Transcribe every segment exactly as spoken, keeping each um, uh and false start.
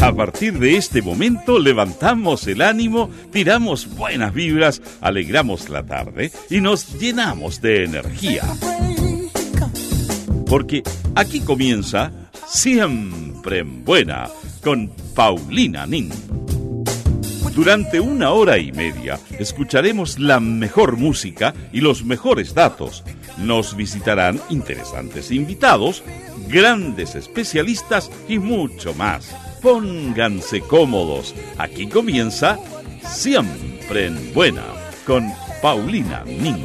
A partir de este momento levantamos el ánimo, tiramos buenas vibras, alegramos la tarde y nos llenamos de energía. Porque aquí comienza Siempre en Buena con Paulina Nin. Durante una hora y media escucharemos la mejor música y los mejores datos. Nos visitarán interesantes invitados, grandes especialistas y mucho más. Pónganse cómodos. Aquí comienza Siempre en Buena con Paulina Nin.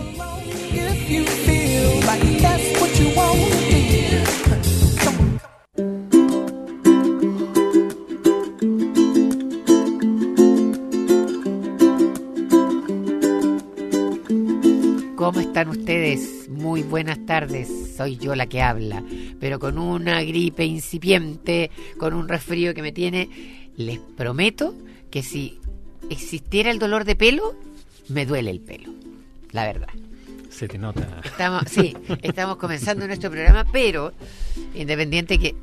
¿Cómo están ustedes? Muy buenas tardes, soy yo la que habla, pero con una gripe incipiente, con un resfrío que me tiene. Les prometo que si existiera el dolor de pelo, me duele el pelo, la verdad. Se te nota. Estamos, sí, estamos comenzando nuestro programa, pero independiente que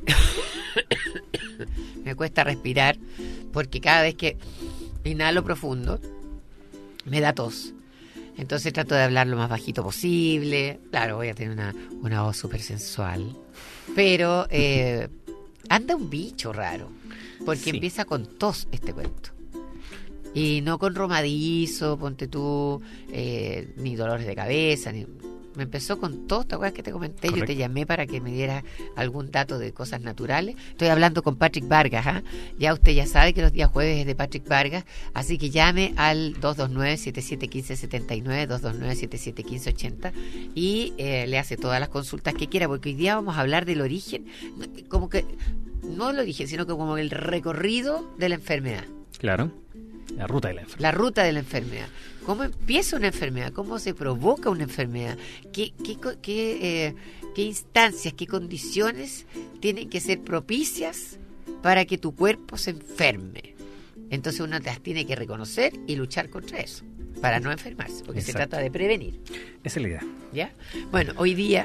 me cuesta respirar, porque cada vez que inhalo profundo, me da tos. Entonces trato de hablar lo más bajito posible. Claro, voy a tener una, una voz súper sensual. Pero eh, anda un bicho raro. Porque sí. Empieza con tos este cuento. Y no con romadizo, ponte tú, eh, ni dolores de cabeza. Ni... Me empezó con tos, ¿te acuerdas que te comenté? Correcto. Yo te llamé para que me dieras algún dato de cosas naturales. Estoy hablando con Patrick Vargas, ¿eh? Ya usted ya sabe que los días jueves es de Patrick Vargas, así que llame al dos dos nueve, siete siete uno cinco siete nueve, dos dos nueve, siete siete uno cinco ocho cero y eh, le hace todas las consultas que quiera, porque hoy día vamos a hablar del origen, como que, no el origen, sino que como el recorrido de la enfermedad. Claro. La ruta de la enfermedad. La ruta de la enfermedad. ¿Cómo empieza una enfermedad? ¿Cómo se provoca una enfermedad? ¿Qué, qué, qué, eh, qué instancias, qué condiciones tienen que ser propicias para que tu cuerpo se enferme? Entonces uno las tiene que reconocer y luchar contra eso, para no enfermarse, porque Exacto. Se trata de prevenir. Esa es la idea. ¿Ya? Bueno, hoy día,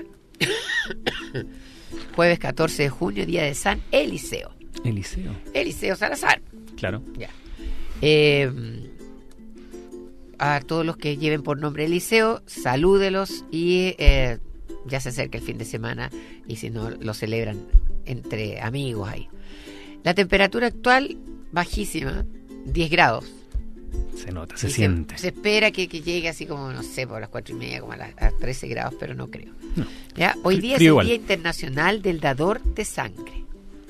jueves catorce de junio, día de San Eliseo. Eliseo. Eliseo Salazar. Claro. Ya. Eh, a todos los que lleven por nombre Eliseo, salúdelos y eh, ya se acerca el fin de semana y si no lo celebran entre amigos ahí. La temperatura actual bajísima, diez grados. Se nota, se y siente. Se, se espera que, que llegue así como, no sé, por las cuatro y media, como a, las, a trece grados, pero no creo. No. ¿Ya? Hoy día Frío es el igual. Día Internacional del Dador de Sangre.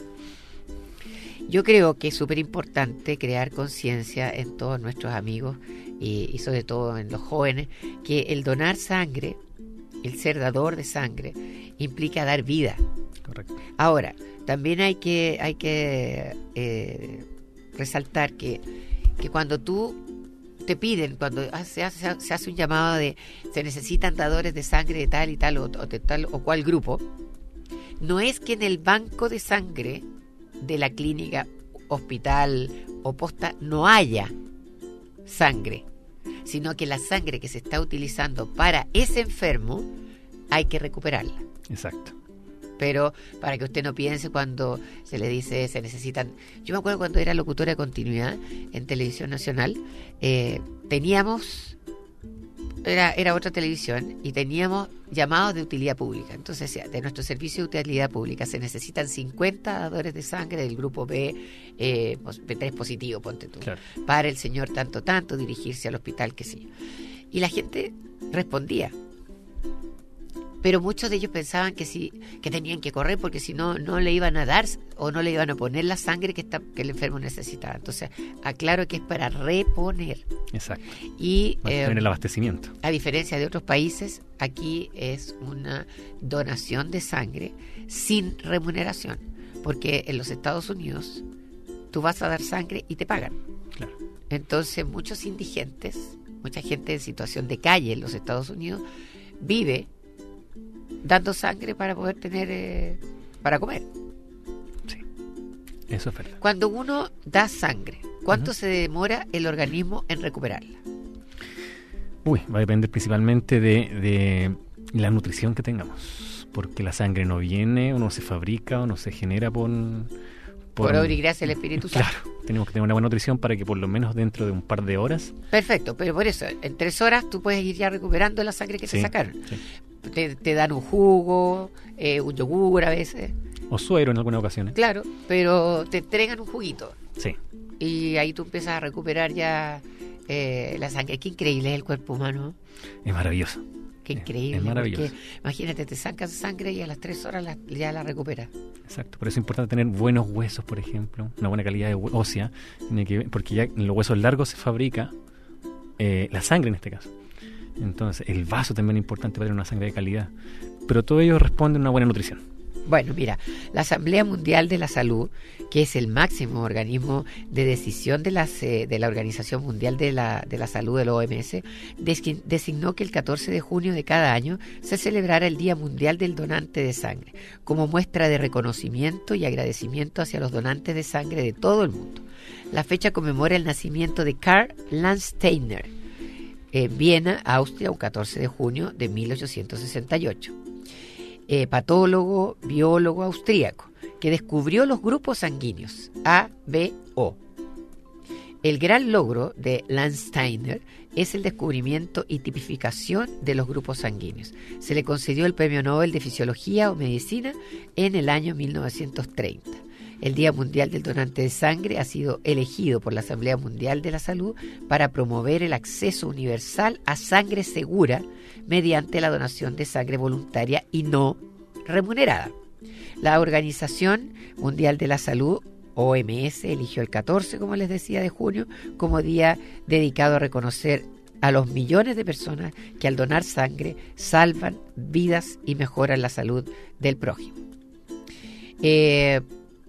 Yo creo que es súper importante crear conciencia en todos nuestros amigos y, y sobre todo en los jóvenes, que el donar sangre, el ser dador de sangre, implica dar vida. Correcto. Ahora, también hay que, hay que eh, resaltar que, que cuando tú te piden, cuando se hace, se hace un llamado de se necesitan dadores de sangre de tal y tal o, o de tal o cual grupo, no es que en el banco de sangre de la clínica, hospital o posta no haya sangre, sino que la sangre que se está utilizando para ese enfermo hay que recuperarla. Exacto. Pero para que usted no piense cuando se le dice se necesitan... Yo me acuerdo cuando era locutora de continuidad en Televisión Nacional, eh, teníamos... Era, era otra televisión y teníamos llamados de utilidad pública. Entonces, de nuestro servicio de utilidad pública se necesitan cincuenta dadores de sangre del grupo B, eh, B tres positivo, ponte tú, claro. Para el señor tanto, tanto, dirigirse al hospital, que sí. Y la gente respondía. Pero muchos de ellos pensaban que sí, que tenían que correr porque si no, no le iban a dar o no le iban a poner la sangre que, está, que el enfermo necesitaba. Entonces, aclaro que es para reponer. Exacto. Y mantener eh, el abastecimiento. A diferencia de otros países, aquí es una donación de sangre sin remuneración. Porque en los Estados Unidos tú vas a dar sangre y te pagan. Claro. Entonces, muchos indigentes, mucha gente en situación de calle en los Estados Unidos, vive dando sangre para poder tener, eh, para comer. Sí, eso es verdad. Cuando uno da sangre, ¿cuánto uh-huh. se demora el organismo en recuperarla? Uy, va a depender principalmente de, de la nutrición que tengamos, porque la sangre no viene o no se fabrica o no se genera por, Por, por obra y gracia del Espíritu Santo. Claro, tenemos que tener una buena nutrición para que por lo menos dentro de un par de horas... Perfecto, pero por eso, en tres horas tú puedes ir ya recuperando la sangre que sí, te sacaron. Sí. Te, te dan un jugo, eh, un yogur a veces. O suero en algunas ocasiones. Claro, pero te entregan un juguito. Sí. Y ahí tú empiezas a recuperar ya eh, la sangre. Qué increíble es el cuerpo humano. Es maravilloso. Qué increíble. Es maravilloso. Imagínate, te sacan sangre y a las tres horas la, ya la recuperas. Exacto, por eso es importante tener buenos huesos, por ejemplo, una buena calidad de ósea, tiene que, porque ya en los huesos largos se fabrica eh, la sangre en este caso. Entonces, el vaso también es importante para tener una sangre de calidad. Pero todo ello responde a una buena nutrición. Bueno, mira, la Asamblea Mundial de la Salud, que es el máximo organismo de decisión de, las, eh, de la Organización Mundial de la, de la Salud, del O M S, des- designó que el catorce de junio de cada año se celebrara el Día Mundial del Donante de Sangre, como muestra de reconocimiento y agradecimiento hacia los donantes de sangre de todo el mundo. La fecha conmemora el nacimiento de Karl Landsteiner en Viena, Austria, un catorce de junio de mil ochocientos sesenta y ocho. Eh, patólogo, biólogo austríaco, que descubrió los grupos sanguíneos A, B, O. El gran logro de Landsteiner es el descubrimiento y tipificación de los grupos sanguíneos. Se le concedió el Premio Nobel de Fisiología o Medicina en el año mil novecientos treinta. El Día Mundial del Donante de Sangre ha sido elegido por la Asamblea Mundial de la Salud para promover el acceso universal a sangre segura mediante la donación de sangre voluntaria y no remunerada. La Organización Mundial de la Salud, O M S, eligió el catorce, como les decía, de junio como día dedicado a reconocer a los millones de personas que al donar sangre salvan vidas y mejoran la salud del prójimo. Eh...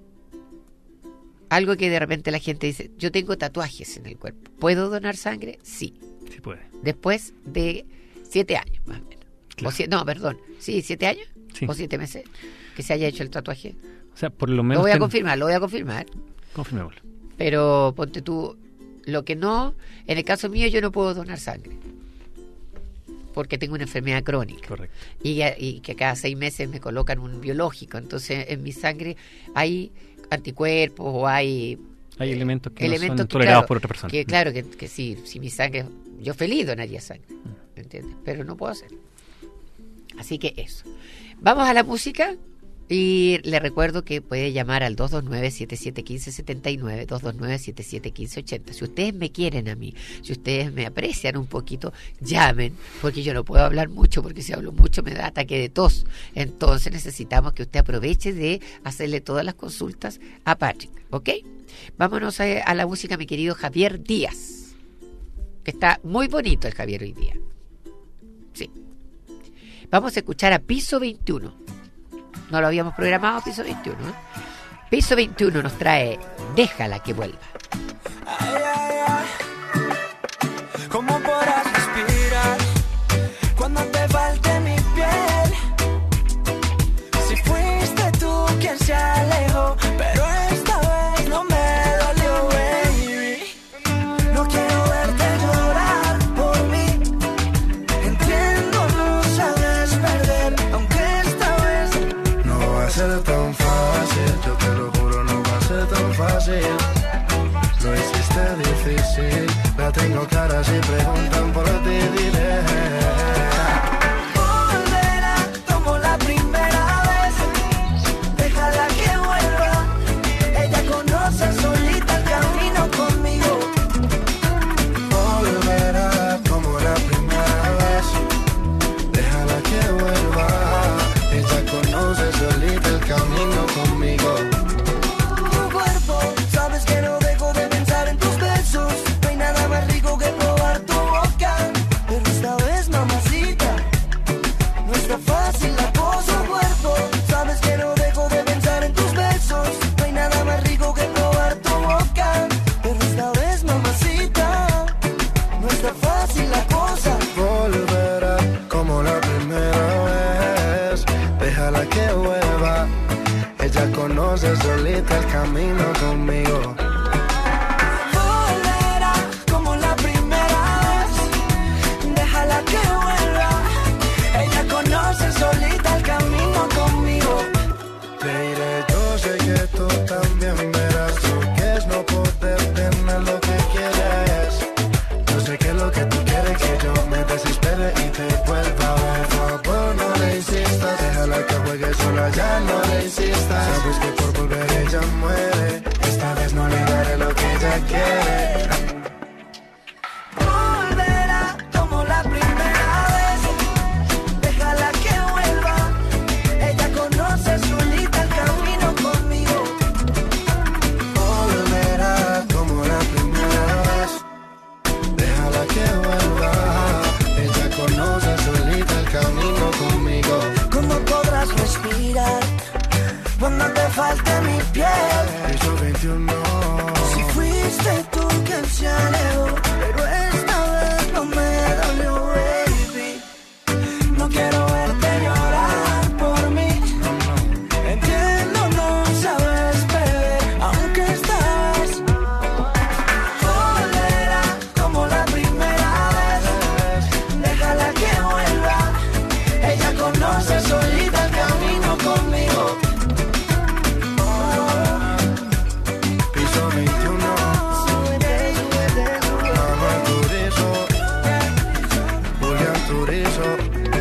Algo que de repente la gente dice, yo tengo tatuajes en el cuerpo, ¿puedo donar sangre? Sí. Sí puede. Después de siete años, más o menos. Claro. O siete, no, perdón. ¿Sí? ¿Siete años? Sí. ¿O siete meses? Que se haya hecho el tatuaje. O sea, por lo menos... Lo voy a ten... confirmar, lo voy a confirmar. Confirmémoslo. Pero ponte tú, lo que no, en el caso mío yo no puedo donar sangre. Porque tengo una enfermedad crónica. Correcto. Y, y que cada seis meses me colocan un biológico. Entonces en mi sangre hay anticuerpos o hay hay elementos que elementos no son que, tolerados claro, por otra persona. Que claro, que, que si, si mi sangre, yo feliz donaría sangre, ¿entiendes? Pero no puedo hacerlo. Así que eso. Vamos a la música y le recuerdo que puede llamar al dos dos nueve, siete siete uno cinco siete nueve, dos dos nueve, siete siete uno cinco ocho cero. Si ustedes me quieren a mí, si ustedes me aprecian un poquito, llamen, porque yo no puedo hablar mucho, porque si hablo mucho me da ataque de tos. Entonces necesitamos que usted aproveche de hacerle todas las consultas a Patrick, ¿ok? Vámonos a, a la música, mi querido Javier Díaz, que está muy bonito el Javier hoy día. Sí. Vamos a escuchar a Piso veintiuno. No lo habíamos programado, Piso veintiuno, ¿eh? Piso veintiuno nos trae Déjala que vuelva. Ay, ay, ay. ¿Cómo podrás respirar cuando te falte mi piel? Si fuiste tú quien se alejó, pero esta vez no me dolió, baby. No quiero verte llorar por mí. Entiendo, no sabes perder, aunque esta vez no va a ser tan fácil. Yo te lo juro, no va a ser tan fácil. Lo hiciste difícil. La tengo clara si preguntan por ti, diré. Volverá como la primera vez. Déjala que vuelva. Ella conoce solita el camino conmigo. Volverá como la primera vez. Déjala que vuelva. Ella conoce solita el camino conmigo. Tu cuerpo, sabes que no dejo de pensar en tus besos. No hay nada más rico que probar tu boca. Pero esta vez, mamacita, no está fácil la cosa. Tu cuerpo, sabes que no dejo de pensar en tus besos. No hay nada más rico que probar tu boca. Pero esta vez, mamacita, no está fácil la cosa. Volverá como la primera vez. Déjala que vuelva. Ella conoce solita el camino conmigo. Volverá como la primera vez. Déjala que vuelva. Ella conoce solita el camino conmigo. Te diré, yo sé que tú también me veintiuno. Si fuiste tú quien se alejó, pero esta vez no me dolió, baby. No quiero verte llorar por mí. Entiendo, no sabes, bebé, aunque estás. Volverá como la primera vez. Déjala que vuelva. Ella conoce solita el camino conmigo. Piso veintiuno. Manuel Turizo. Julián Turizo.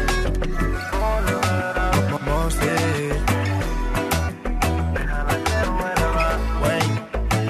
Mosti. Wayne.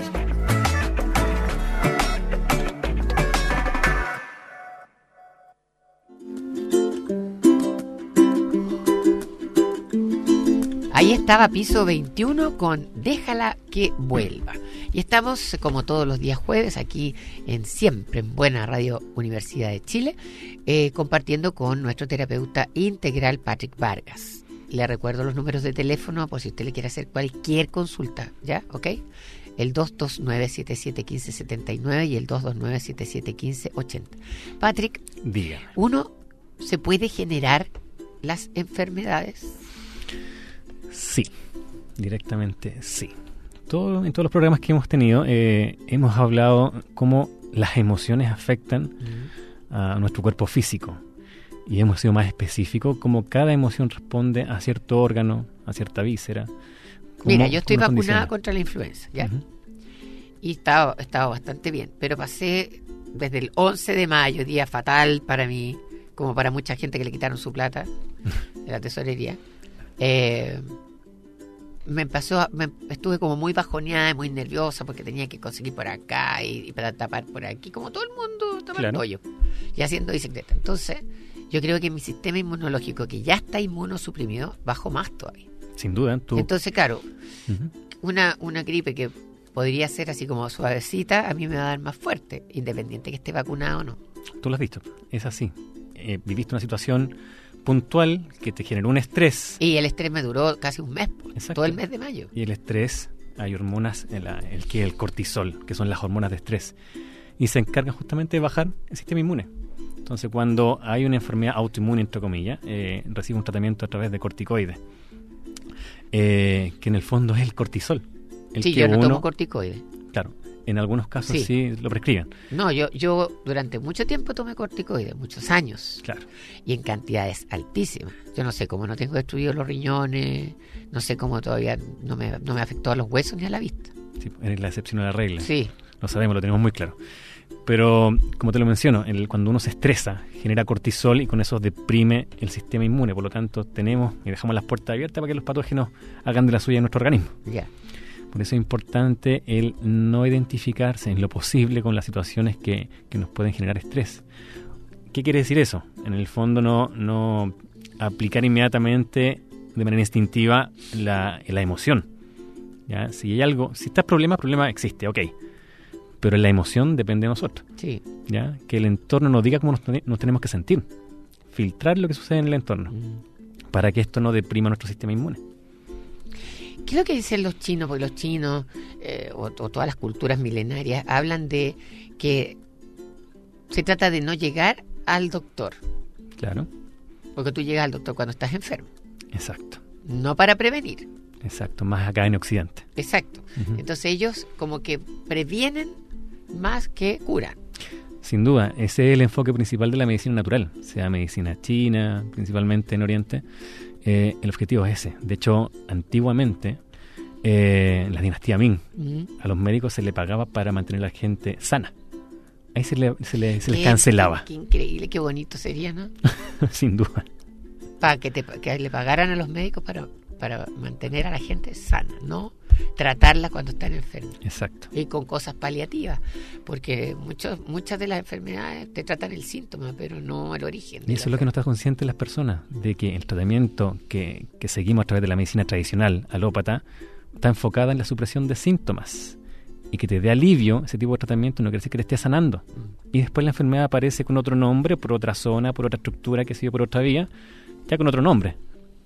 Ahí estaba Piso veintiuno con Déjala que vuelva. Y estamos, como todos los días jueves, aquí en Siempre en Buena Radio Universidad de Chile, eh, compartiendo con nuestro terapeuta integral Patrick Vargas. Le recuerdo los números de teléfono por si usted le quiere hacer cualquier consulta, ¿ya? ¿Ok? El dos dos nueve, siete siete uno cinco siete nueve y el dos dos nueve, siete siete uno cinco ocho cero. Patrick, Dígame. ¿uno se puede generar las enfermedades? Sí, directamente sí. Todo, en todos los programas que hemos tenido eh, hemos hablado cómo las emociones afectan a nuestro cuerpo físico y hemos sido más específicos cómo cada emoción responde a cierto órgano, a cierta víscera. Cómo, Mira, yo estoy cómo vacunada condiciona. contra la influenza, ¿ya? Ujú. Y estaba, estaba bastante bien, pero pasé desde el once de mayo, día fatal para mí, como para mucha gente que le quitaron su plata de la tesorería. Eh, me pasó, a- me, estuve como muy bajoneada y muy nerviosa porque tenía que conseguir por acá y, y para tapar por aquí, como todo el mundo tapando Claro. hoyo y haciendo bicicleta. Entonces, yo creo que mi sistema inmunológico, que ya está inmunosuprimido, bajó más todavía. Sin duda, tú. Entonces, claro, Ujú. una, una gripe que podría ser así como suavecita, a mí me va a dar más fuerte, independiente que esté vacunado o no. Tú lo has visto, es así. Eh, viviste una situación puntual que te generó un estrés. Y el estrés me duró casi un mes, pues, Exacto. todo el mes de mayo. Y el estrés, hay hormonas, en la- el que el cortisol, que son las hormonas de estrés, y se encargan justamente de bajar el sistema inmune. Entonces, cuando hay una enfermedad autoinmune, entre comillas, eh, recibe un tratamiento a través de corticoides, eh, que en el fondo es el cortisol. El Sí, que yo no uno, tomo corticoides. claro, en algunos casos Sí. sí, lo prescriben, No, yo, yo durante mucho tiempo tomé corticoides, muchos años, claro. y en cantidades altísimas. Yo no sé cómo no tengo destruidos los riñones, no sé cómo todavía no me, no me afectó a los huesos ni a la vista. Sí, eres la excepción a la regla. Sí, Lo sabemos, lo tenemos muy claro. Pero, como te lo menciono, el- cuando uno se estresa, genera cortisol y con eso deprime el sistema inmune. Por lo tanto, tenemos y dejamos las puertas abiertas para que los patógenos hagan de la suya en nuestro organismo. ya. Por eso es importante el no identificarse en lo posible con las situaciones que, que nos pueden generar estrés. ¿Qué quiere decir eso? En el fondo, no, no aplicar inmediatamente de manera instintiva la, la emoción. ¿Ya? Si hay algo, si está problema, el problema existe, ok. Pero la emoción depende de nosotros. Sí. ¿Ya? Que el entorno nos diga cómo nos, ten- nos tenemos que sentir. Filtrar lo que sucede en el entorno Mm. para que esto no deprima nuestro sistema inmune. ¿Qué es lo que dicen los chinos? Porque los chinos eh, o, o todas las culturas milenarias hablan de que se trata de no llegar al doctor, Claro, porque tú llegas al doctor cuando estás enfermo, exacto. no para prevenir. Exacto, más acá en Occidente. Exacto. Ujú. Entonces ellos como que previenen más que curan. Sin duda, ese es el enfoque principal de la medicina natural, sea medicina china, principalmente en Oriente. Eh, el objetivo es ese. De hecho, antiguamente, eh, en la dinastía Ming, Mm. a los médicos se le pagaba para mantener a la gente sana. Ahí se, le, se, le- se les Qué- cancelaba, Qué, qué increíble, qué bonito sería, ¿no? sin duda. Para que, te, que le pagaran a los médicos para, para mantener a la gente sana, no tratarla cuando están enfermos. Exacto. Y con cosas paliativas, porque muchos, muchas de las enfermedades te tratan el síntoma, pero no el origen. de Y la eso es lo que no está consciente las personas, de que el tratamiento que, que seguimos a través de la medicina tradicional, alópata, está enfocada en la supresión de síntomas. Y que te dé alivio, ese tipo de tratamiento no quiere decir que te esté sanando. Y después la enfermedad aparece con otro nombre, por otra zona, por otra estructura, que sigue por otra vía, ya con otro nombre.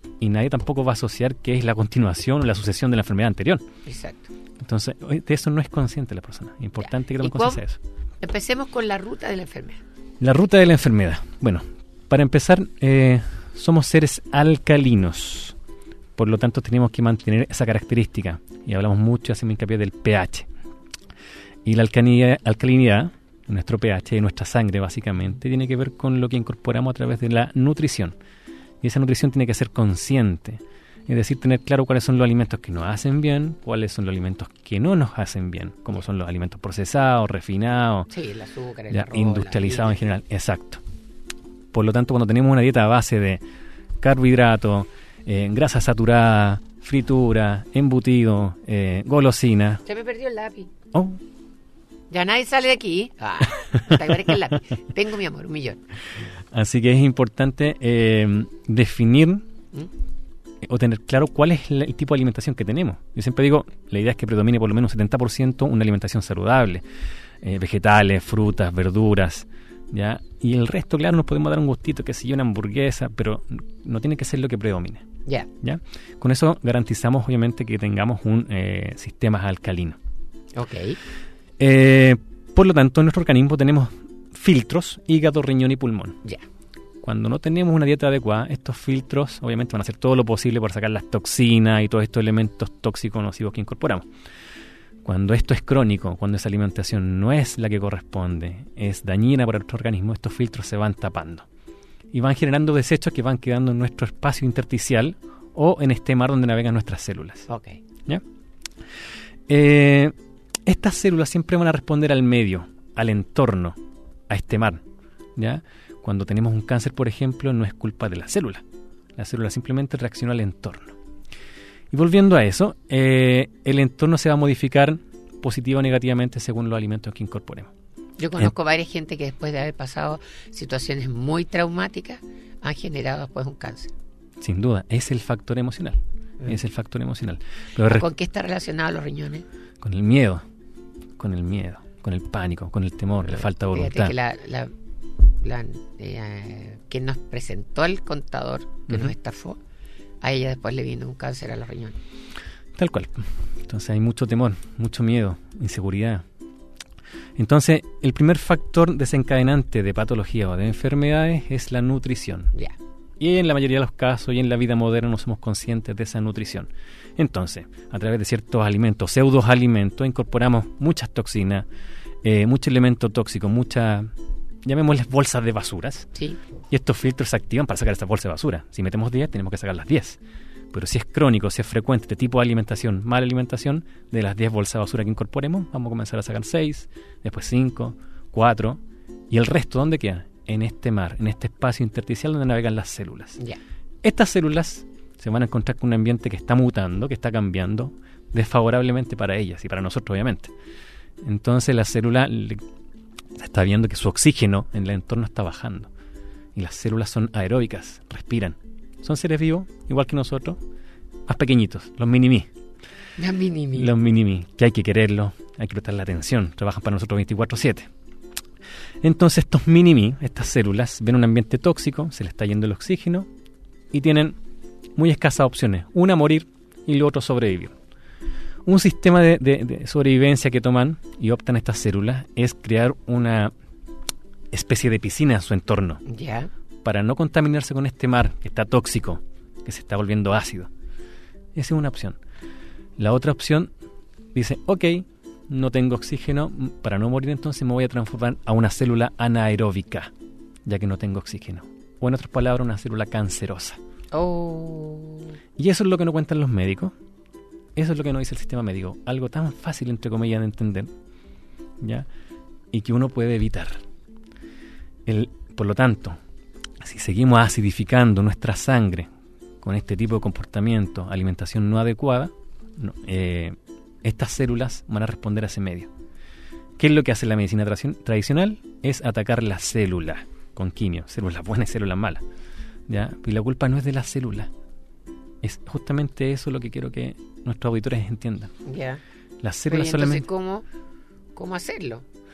y nadie tampoco va a asociar que es la continuación o la sucesión de la enfermedad anterior. Exacto. Entonces, de eso no es consciente la persona. Es importante Ya. que tomen ¿Y conciencia de eso. Empecemos con la ruta de la enfermedad. La ruta de la enfermedad. Bueno, para empezar, eh, somos seres alcalinos. Por lo tanto, tenemos que mantener esa característica. Y hablamos mucho, hacemos hincapié del pH. Y la alcalinidad, alcalinidad, nuestro pH y nuestra sangre, básicamente, tiene que ver con lo que incorporamos a través de la nutrición. Y esa nutrición tiene que ser consciente. Es decir, tener claro cuáles son los alimentos que nos hacen bien, cuáles son los alimentos que no nos hacen bien, como son los alimentos procesados, refinados, Sí, el azúcar, el ya, arroz, industrializados la en general. Exacto. Por lo tanto, cuando tenemos una dieta a base de carbohidratos, eh, grasa saturada, fritura, embutido, eh, golosina. Se me perdió el lápiz. Oh, Ya nadie sale de aquí. Ah, te parezca el lápiz. Tengo, mi amor, un millón. así que es importante eh, definir ¿Mm? o tener claro cuál es la- el tipo de alimentación que tenemos. Yo siempre digo, la idea es que predomine por lo menos un setenta por ciento una alimentación saludable, eh, vegetales, frutas, verduras, ¿ya? Y el resto, claro, nos podemos dar un gustito, que sé yo, una hamburguesa, pero no tiene que ser lo que predomine, Ya. ¿ya? Con eso garantizamos, obviamente, que tengamos un eh, sistema alcalino. Ok. Eh, por lo tanto, en nuestro organismo tenemos filtros, hígado, riñón y pulmón. Ya. Cuando no tenemos una dieta adecuada, estos filtros obviamente van a hacer todo lo posible por sacar las toxinas y todos estos elementos tóxicos nocivos que incorporamos. Cuando esto es crónico, cuando esa alimentación no es la que corresponde, es dañina para nuestro organismo, estos filtros se van tapando y van generando desechos que van quedando en nuestro espacio intersticial o en este mar donde navegan nuestras células. Ok. ¿Ya? Eh, estas células siempre van a responder al medio, al entorno, a este mar, ¿ya? Cuando tenemos un cáncer, por ejemplo, no es culpa de la célula. La célula simplemente reacciona al entorno. Y volviendo a eso, eh, el entorno se va a modificar positiva o negativamente según los alimentos que incorporemos. Yo conozco varias gente que después de haber pasado situaciones muy traumáticas han generado después un cáncer. Sin duda, es el factor emocional. Mm. Es el factor emocional. Pero re- ¿Con qué está relacionado los riñones? con el miedo, con el miedo, con el pánico, con el temor, la falta de Fíjate voluntad. que la, la, la, eh, quien nos presentó el contador que Ujú. nos estafó, a ella después le vino un cáncer a los riñones. Tal cual. Entonces hay mucho temor, mucho miedo, inseguridad. Entonces, el primer factor desencadenante de patología o de enfermedades es la nutrición. Ya. Y en la mayoría de los casos y en la vida moderna no somos conscientes de esa nutrición. Entonces, a través de ciertos alimentos, pseudos alimentos, incorporamos muchas toxinas, eh, mucho elemento tóxico, muchas, llamémosles bolsas de basuras. Sí. Y estos filtros se activan para sacar estas bolsas de basura. Si metemos diez, tenemos que sacar las diez. Pero si es crónico, si es frecuente este tipo de alimentación, mala alimentación, de las diez bolsas de basura que incorporemos, vamos a comenzar a sacar seis, después cinco, cuatro, y el resto, ¿dónde queda? En este mar, en este espacio intersticial donde navegan las células. Ya. Estas células se van a encontrar con un ambiente que está mutando, que está cambiando desfavorablemente para ellas y para nosotros, obviamente. Entonces la célula le- se está viendo que su oxígeno en el entorno está bajando. Y las células son aeróbicas, respiran. Son seres vivos, igual que nosotros, más pequeñitos, los mini-mí. La mini mini. Los mini-mí, que hay que quererlos, hay que prestarle atención, trabajan para nosotros veinticuatro siete. Entonces estos mini-mí, estas células, ven un ambiente tóxico, se les está yendo el oxígeno y tienen muy escasas opciones. Una, morir, y lo otro, sobrevivir. Un sistema de, de, de sobrevivencia que toman y optan estas células es crear una especie de piscina en su entorno Ya. para no contaminarse con este mar que está tóxico, que se está volviendo ácido. Esa es una opción. La otra opción dice, ok, no tengo oxígeno, para no morir entonces me voy a transformar a una célula anaeróbica, ya que no tengo oxígeno. O en otras palabras, una célula cancerosa. Oh. Y eso es lo que nos cuentan los médicos. Eso es lo que nos dice el sistema médico. Algo tan fácil, entre comillas, de entender, ¿ya? Y que uno puede evitar. El, por lo tanto, si seguimos acidificando nuestra sangre con este tipo de comportamiento, alimentación no adecuada, no, eh, estas células van a responder a ese medio. ¿Qué es lo que hace la medicina tra- tradicional? Es atacar la célula con quimio, células buenas y células malas, ¿ya? Y la culpa no es de la célula. Es justamente eso lo que quiero que nuestros auditores entiendan. Ya. Las Pero, células ¿y entonces solamente... cómo, cómo hacerlo?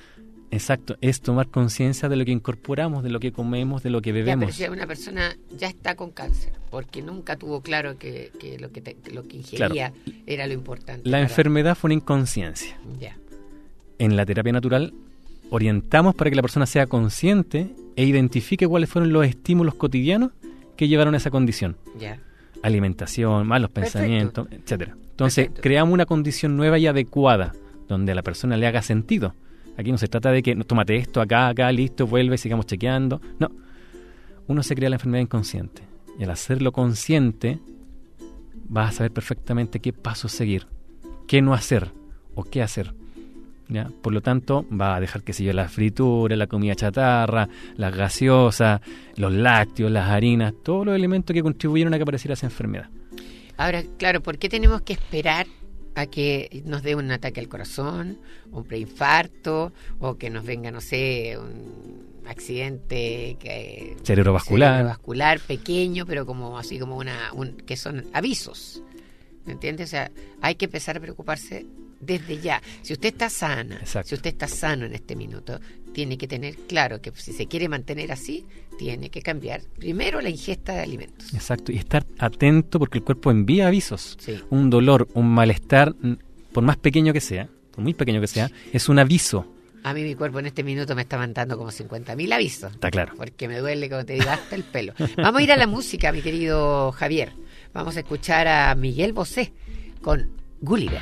Exacto, es tomar conciencia de lo que incorporamos, de lo que comemos, de lo que Ya, pero bebemos. si una persona ya está con cáncer, porque nunca tuvo claro que, que lo que te- que lo que ingería era lo importante. La para- enfermedad fue una inconsciencia. Ya, En la terapia natural orientamos para que la persona sea consciente e identifique cuáles fueron los estímulos cotidianos que llevaron a esa condición. ya. Alimentación, malos Perfecto. pensamientos, etcétera. Entonces, Perfecto. creamos una condición nueva y adecuada, donde a la persona le haga sentido. Aquí no se trata de que no, tómate esto acá, acá, listo, vuelve, sigamos chequeando. No. Uno se crea la enfermedad inconsciente. Y al hacerlo consciente, vas a saber perfectamente qué paso seguir, qué no hacer o qué hacer. ¿Ya? Por lo tanto, va a dejar, qué sé yo, la fritura, la comida chatarra, las gaseosas, los lácteos, las harinas, todos los elementos que contribuyeron a que apareciera esa enfermedad. Ahora, claro, ¿por qué tenemos que esperar a que nos dé un ataque al corazón, un preinfarto, o que nos venga, no sé, un accidente que, Cerebrovascular. cerebrovascular pequeño, pero como así como una, un, que son avisos, ¿me entiendes? O sea, hay que empezar a preocuparse desde ya. Si usted está sana, Exacto. si usted está sano en este minuto, tiene que tener claro que si se quiere mantener así, tiene que cambiar primero la ingesta de alimentos. Exacto, y estar atento porque el cuerpo envía avisos. Sí. Un dolor, un malestar, mm, por más pequeño que sea, por muy pequeño que sea, es un aviso. A mí mi cuerpo en este minuto me está mandando como cincuenta mil avisos. Está claro. Porque me duele, como te digo, hasta el pelo. Vamos a ir a la música, mi querido Javier. Vamos a escuchar a Miguel Bosé con Gulliver.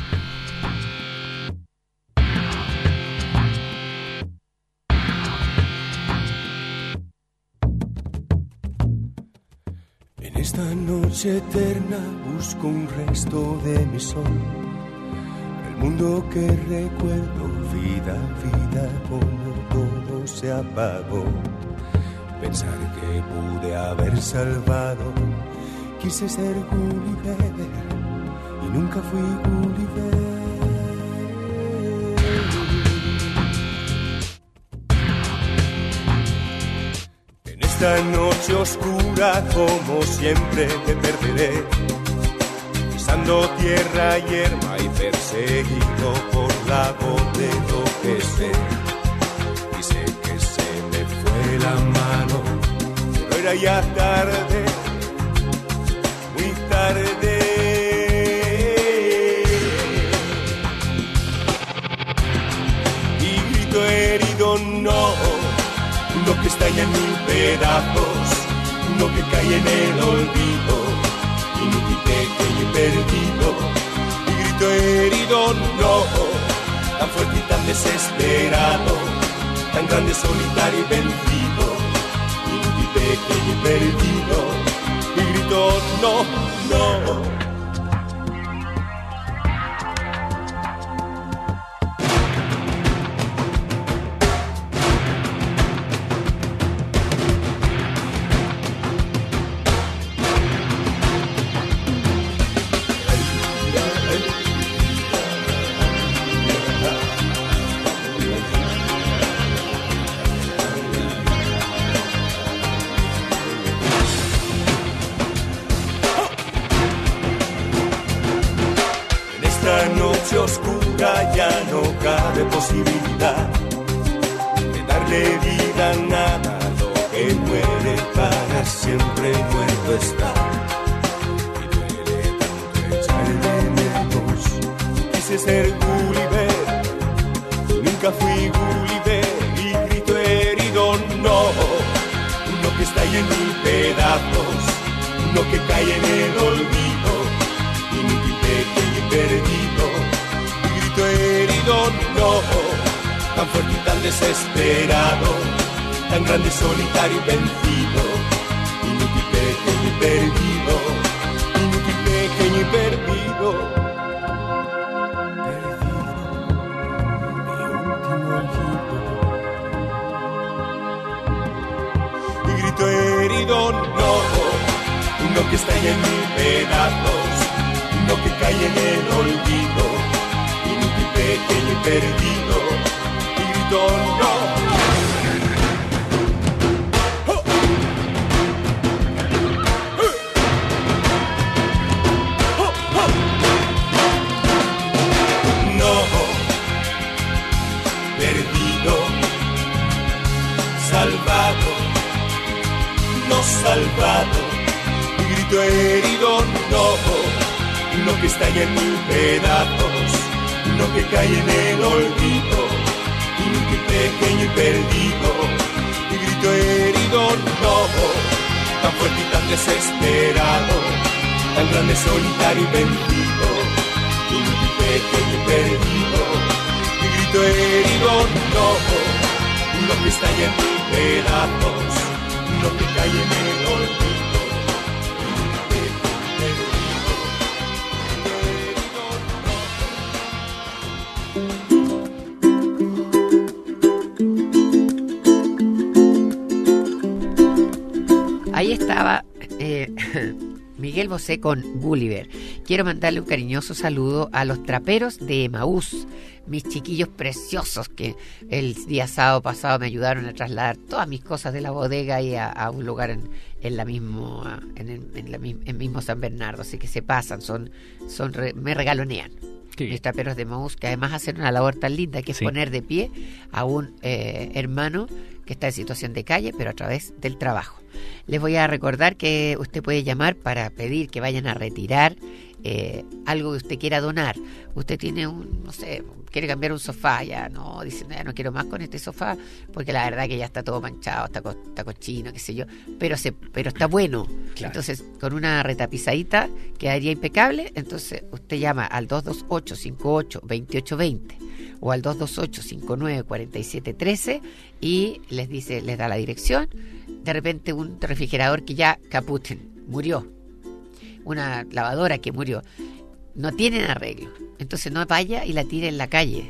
En esta noche eterna busco un resto de mi sol. El mundo que recuerdo, vida, vida, como todo se apagó. Pensar que pude haber salvado. Quise ser Gulliver y nunca fui Gulliver. En esta noche oscura, como siempre, me perderé, pisando tierra yerma y perseguido por la voz de lo que sé. Y sé que se me fue la mano, pero era ya tarde, muy tarde. Y grito herido, no, uno que estalla en mil pedazos, uno que cae en el olvido, inútil, pequeño y perdido. Y grito herido, no, tan fuerte y tan desesperado, tan grande, solitario y vencido, inútil, pequeño y perdido. Y grito no, no. Esta noche oscura ya no cabe posibilidad de darle vida a nada, lo que muere para siempre muerto está. Y duele tanto echarle menos. Quise ser Gulliver, nunca fui Gulliver, y grito herido, no, uno que está ahí en mil pedazos, uno que cae en el olvido, inútil, pequeño y perdido. Y grito herido, no, tan fuerte y tan desesperado, tan grande, solitario y vencido, inútil, pequeño y perdido, inútil, pequeño y perdido. Grito herido, no, uno que está ahí en mil pedazos, uno que cae en el olvido, inútil, pequeño y perdido. Y grito no. No, perdido. salvado, nos salvado. Mi grito herido no, no que estalla en mil pedazos, no que cae en el olvido, inútil, pequeño y perdido. Mi grito herido no, tan fuerte y tan desesperado, tan grande, solitario y vencido, inútil, pequeño y perdido. Mi grito herido no, no que estalla en mil pedazos, no que cae en el olvido, inútil, pequeño y perdido. Ahí estaba eh, Miguel Bosé con Gulliver. Quiero mandarle un cariñoso saludo a los traperos de Emaús, mis chiquillos preciosos que el día sábado pasado me ayudaron a trasladar todas mis cosas de la bodega y a, a un lugar en, en la mismo en el en la, en mismo San Bernardo, así que se pasan, son son re, me regalonean. Sí. Mis traperos de Emaús, que además hacen una labor tan linda que es Sí. poner de pie a un eh, hermano que está en situación de calle, pero a través del trabajo. Les voy a recordar que usted puede llamar para pedir que vayan a retirar eh, algo que usted quiera donar. Usted tiene un, no sé, quiere cambiar un sofá, ya no, dice, no, ya no quiero más con este sofá, porque la verdad que ya está todo manchado, está, co está cochino, qué sé yo, pero se, pero está bueno. Claro. Entonces, con una retapizadita quedaría impecable. Entonces, usted llama al dos dos ocho, cinco ocho, dos ocho dos cero o al dos dos ocho, cinco nueve, cuatro siete uno tres y les dice, les da la dirección. De repente un refrigerador que ya caputen, murió, una lavadora que murió, no tienen arreglo, entonces no vaya y la tire en la calle,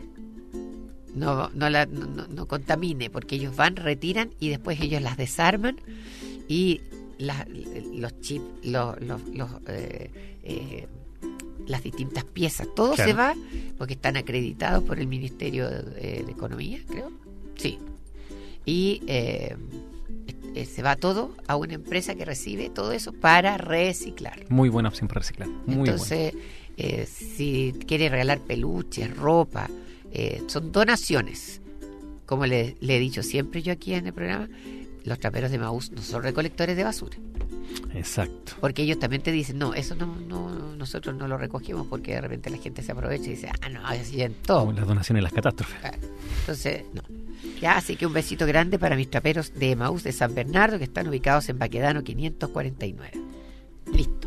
no no la no, no, no contamine, porque ellos van, retiran y después ellos las desarman y la, los chips, los, los, los eh, eh, las distintas piezas, todo Claro. se va porque están acreditados por el Ministerio de, de Economía, creo, sí, y eh, eh, se va todo a una empresa que recibe todo eso para reciclar. Muy buena opción para reciclar. Muy buena. Entonces, eh, si quiere regalar peluches, ropa, eh, son donaciones. Como le, le he dicho siempre yo aquí en el programa, los traperos de Emaús no son recolectores de basura. Exacto. Porque ellos también te dicen, no, eso no, no nosotros no lo recogemos, porque de repente la gente se aprovecha y dice, ah, no, así en todo. Como las donaciones de las catástrofes. Claro. Entonces, no. Ya, así que un besito grande para mis traperos de Emaús de San Bernardo, que están ubicados en Baquedano quinientos cuarenta y nueve. Listo.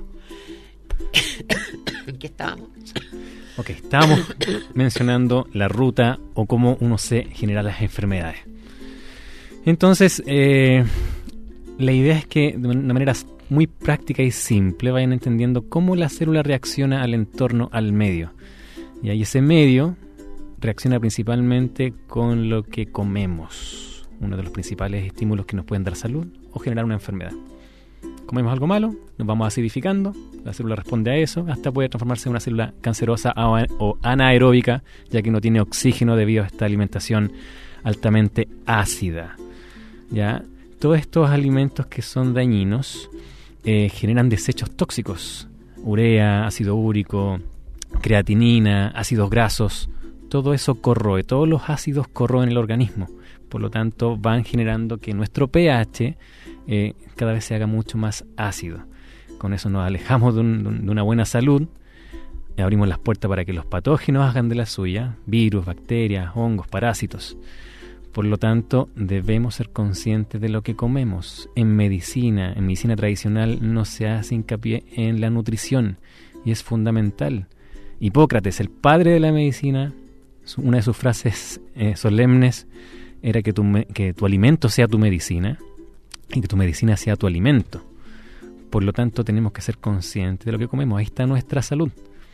¿En qué estábamos? Ok, estábamos mencionando la ruta o cómo uno se genera las enfermedades. Entonces, eh, la idea es que de una manera muy práctica y simple vayan entendiendo cómo la célula reacciona al entorno, al medio. Y ahí ese medio reacciona principalmente con lo que comemos, uno de los principales estímulos que nos pueden dar salud o generar una enfermedad. Comemos algo malo, nos vamos acidificando, la célula responde a eso, hasta puede transformarse en una célula cancerosa o anaeróbica, ya que no tiene oxígeno debido a esta alimentación altamente ácida. ¿Ya? Todos estos alimentos que son dañinos eh, generan desechos tóxicos, urea, ácido úrico, creatinina, ácidos grasos. Todo eso corroe, todos los ácidos corroen el organismo, por lo tanto van generando que nuestro pH eh, cada vez se haga mucho más ácido. Con eso nos alejamos de, un, de una buena salud, abrimos las puertas para que los patógenos hagan de la suya, virus, bacterias, hongos, parásitos. Por lo tanto, debemos ser conscientes de lo que comemos. En medicina, en medicina tradicional, no se hace hincapié en la nutrición y es fundamental. Hipócrates, el padre de la medicina, una de sus frases eh, solemnes era que tu, que tu alimento sea tu medicina y que tu medicina sea tu alimento. Por lo tanto, tenemos que ser conscientes de lo que comemos. Ahí está nuestra salud.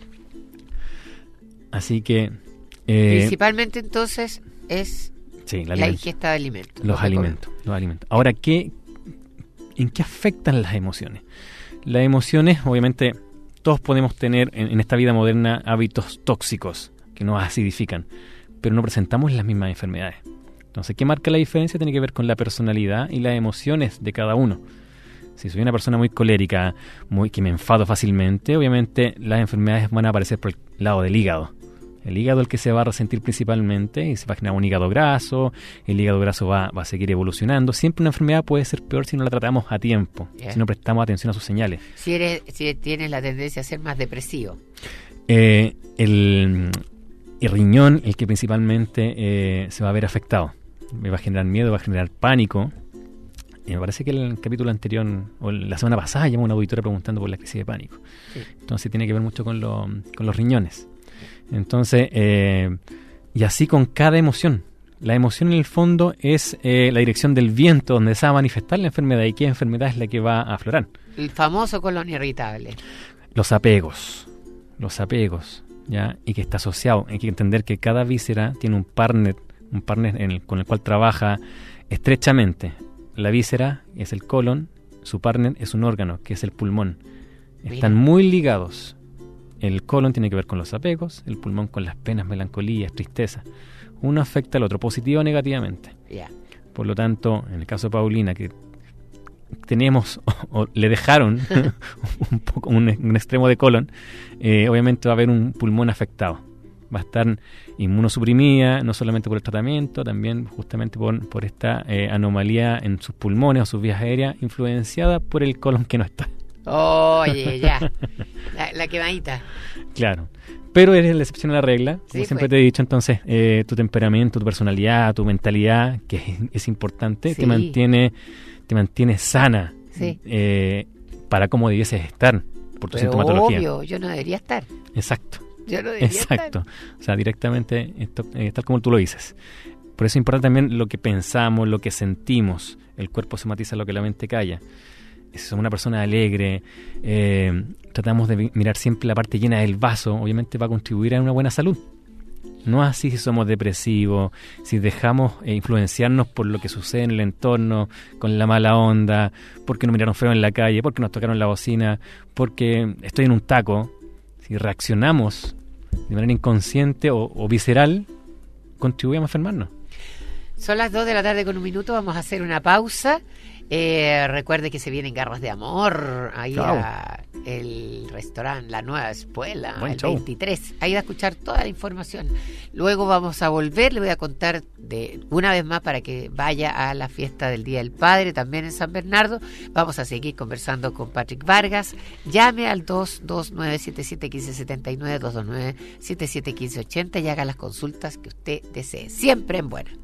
Así que... Eh, Principalmente entonces es sí, la, la ingesta de alimentos. Los alimentos, los alimentos. Ahora, ¿qué, ¿en qué afectan las emociones? Las emociones, obviamente, todos podemos tener en, en esta vida moderna hábitos tóxicos que nos acidifican, pero no presentamos las mismas enfermedades. Entonces, ¿qué marca la diferencia? Tiene que ver con la personalidad y las emociones de cada uno. Si soy una persona muy colérica, muy que me enfado fácilmente, obviamente las enfermedades van a aparecer por el lado del hígado. El hígado es el que se va a resentir principalmente y se va a generar un hígado graso. El hígado graso va, va a seguir evolucionando. Siempre una enfermedad puede ser peor si no la tratamos a tiempo, Yeah. si no prestamos atención a sus señales. Si, eres, si tienes la tendencia a ser más depresivo. Eh, el, el riñón, el que principalmente eh, se va a ver afectado. Me va a generar miedo, va a generar pánico. Y me parece que el capítulo anterior, o la semana pasada, llamó a una auditora preguntando por la crisis de pánico. Sí. Entonces tiene que ver mucho con, lo, con los riñones. Entonces, eh, y así con cada emoción. La emoción en el fondo es eh, la dirección del viento donde se va a manifestar la enfermedad y qué enfermedad es la que va a aflorar. El famoso colon irritable. Los apegos, los apegos, ¿ya? Y que está asociado. Hay que entender que cada víscera tiene un partner, un partner en el, con el cual trabaja estrechamente. La víscera es el colon, su partner es un órgano, que es el pulmón. Están Mira. muy ligados. El colon tiene que ver con los apegos, el pulmón con las penas, melancolías, tristeza. Uno afecta al otro, positivo o negativamente. Ya. Por lo tanto, en el caso de Paulina, que teníamos o, o le dejaron un poco un, un extremo de colon, eh, obviamente va a haber un pulmón afectado. Va a estar inmunosuprimida, no solamente por el tratamiento, también justamente por, por esta eh, anomalía en sus pulmones o sus vías aéreas, influenciada por el colon que no está. Oye, ya. La, la quemadita. Claro. Pero eres la excepción a la regla, como Sí, siempre pues. te he dicho. Entonces, eh, tu temperamento, tu personalidad, tu mentalidad, que es, es importante, Sí. te mantiene te mantiene sana Sí. eh, para cómo debieses estar por tu Pero sintomatología. obvio, yo no debería estar. Exacto, Yo no debería exacto. estar. O sea, directamente, esto, eh, tal como tú lo dices. Por eso es importante también lo que pensamos, lo que sentimos. El cuerpo somatiza lo que la mente calla. Si somos una persona alegre, eh, tratamos de vi- mirar siempre la parte llena del vaso, obviamente va a contribuir a una buena salud. No así si somos depresivos, si dejamos eh, influenciarnos por lo que sucede en el entorno, con la mala onda, porque nos miraron feo en la calle, porque nos tocaron la bocina, porque estoy en un taco. Si reaccionamos de manera inconsciente o, o visceral, contribuimos a enfermarnos. Son las dos de la tarde con un minuto, vamos a hacer una pausa. Eh, recuerde que se vienen Garras de Amor, ahí Chao. a el restaurante La Nueva Escuela, Buen el show. veintitrés. Ahí va a escuchar toda la información. Luego vamos a volver, le voy a contar de una vez más para que vaya a la fiesta del Día del Padre, también en San Bernardo. Vamos a seguir conversando con Patrick Vargas. Llame al dos dos nueve siete siete uno cinco siete nueve, dos dos nueve siete siete uno cinco ocho cero y haga las consultas que usted desee. Siempre en buena.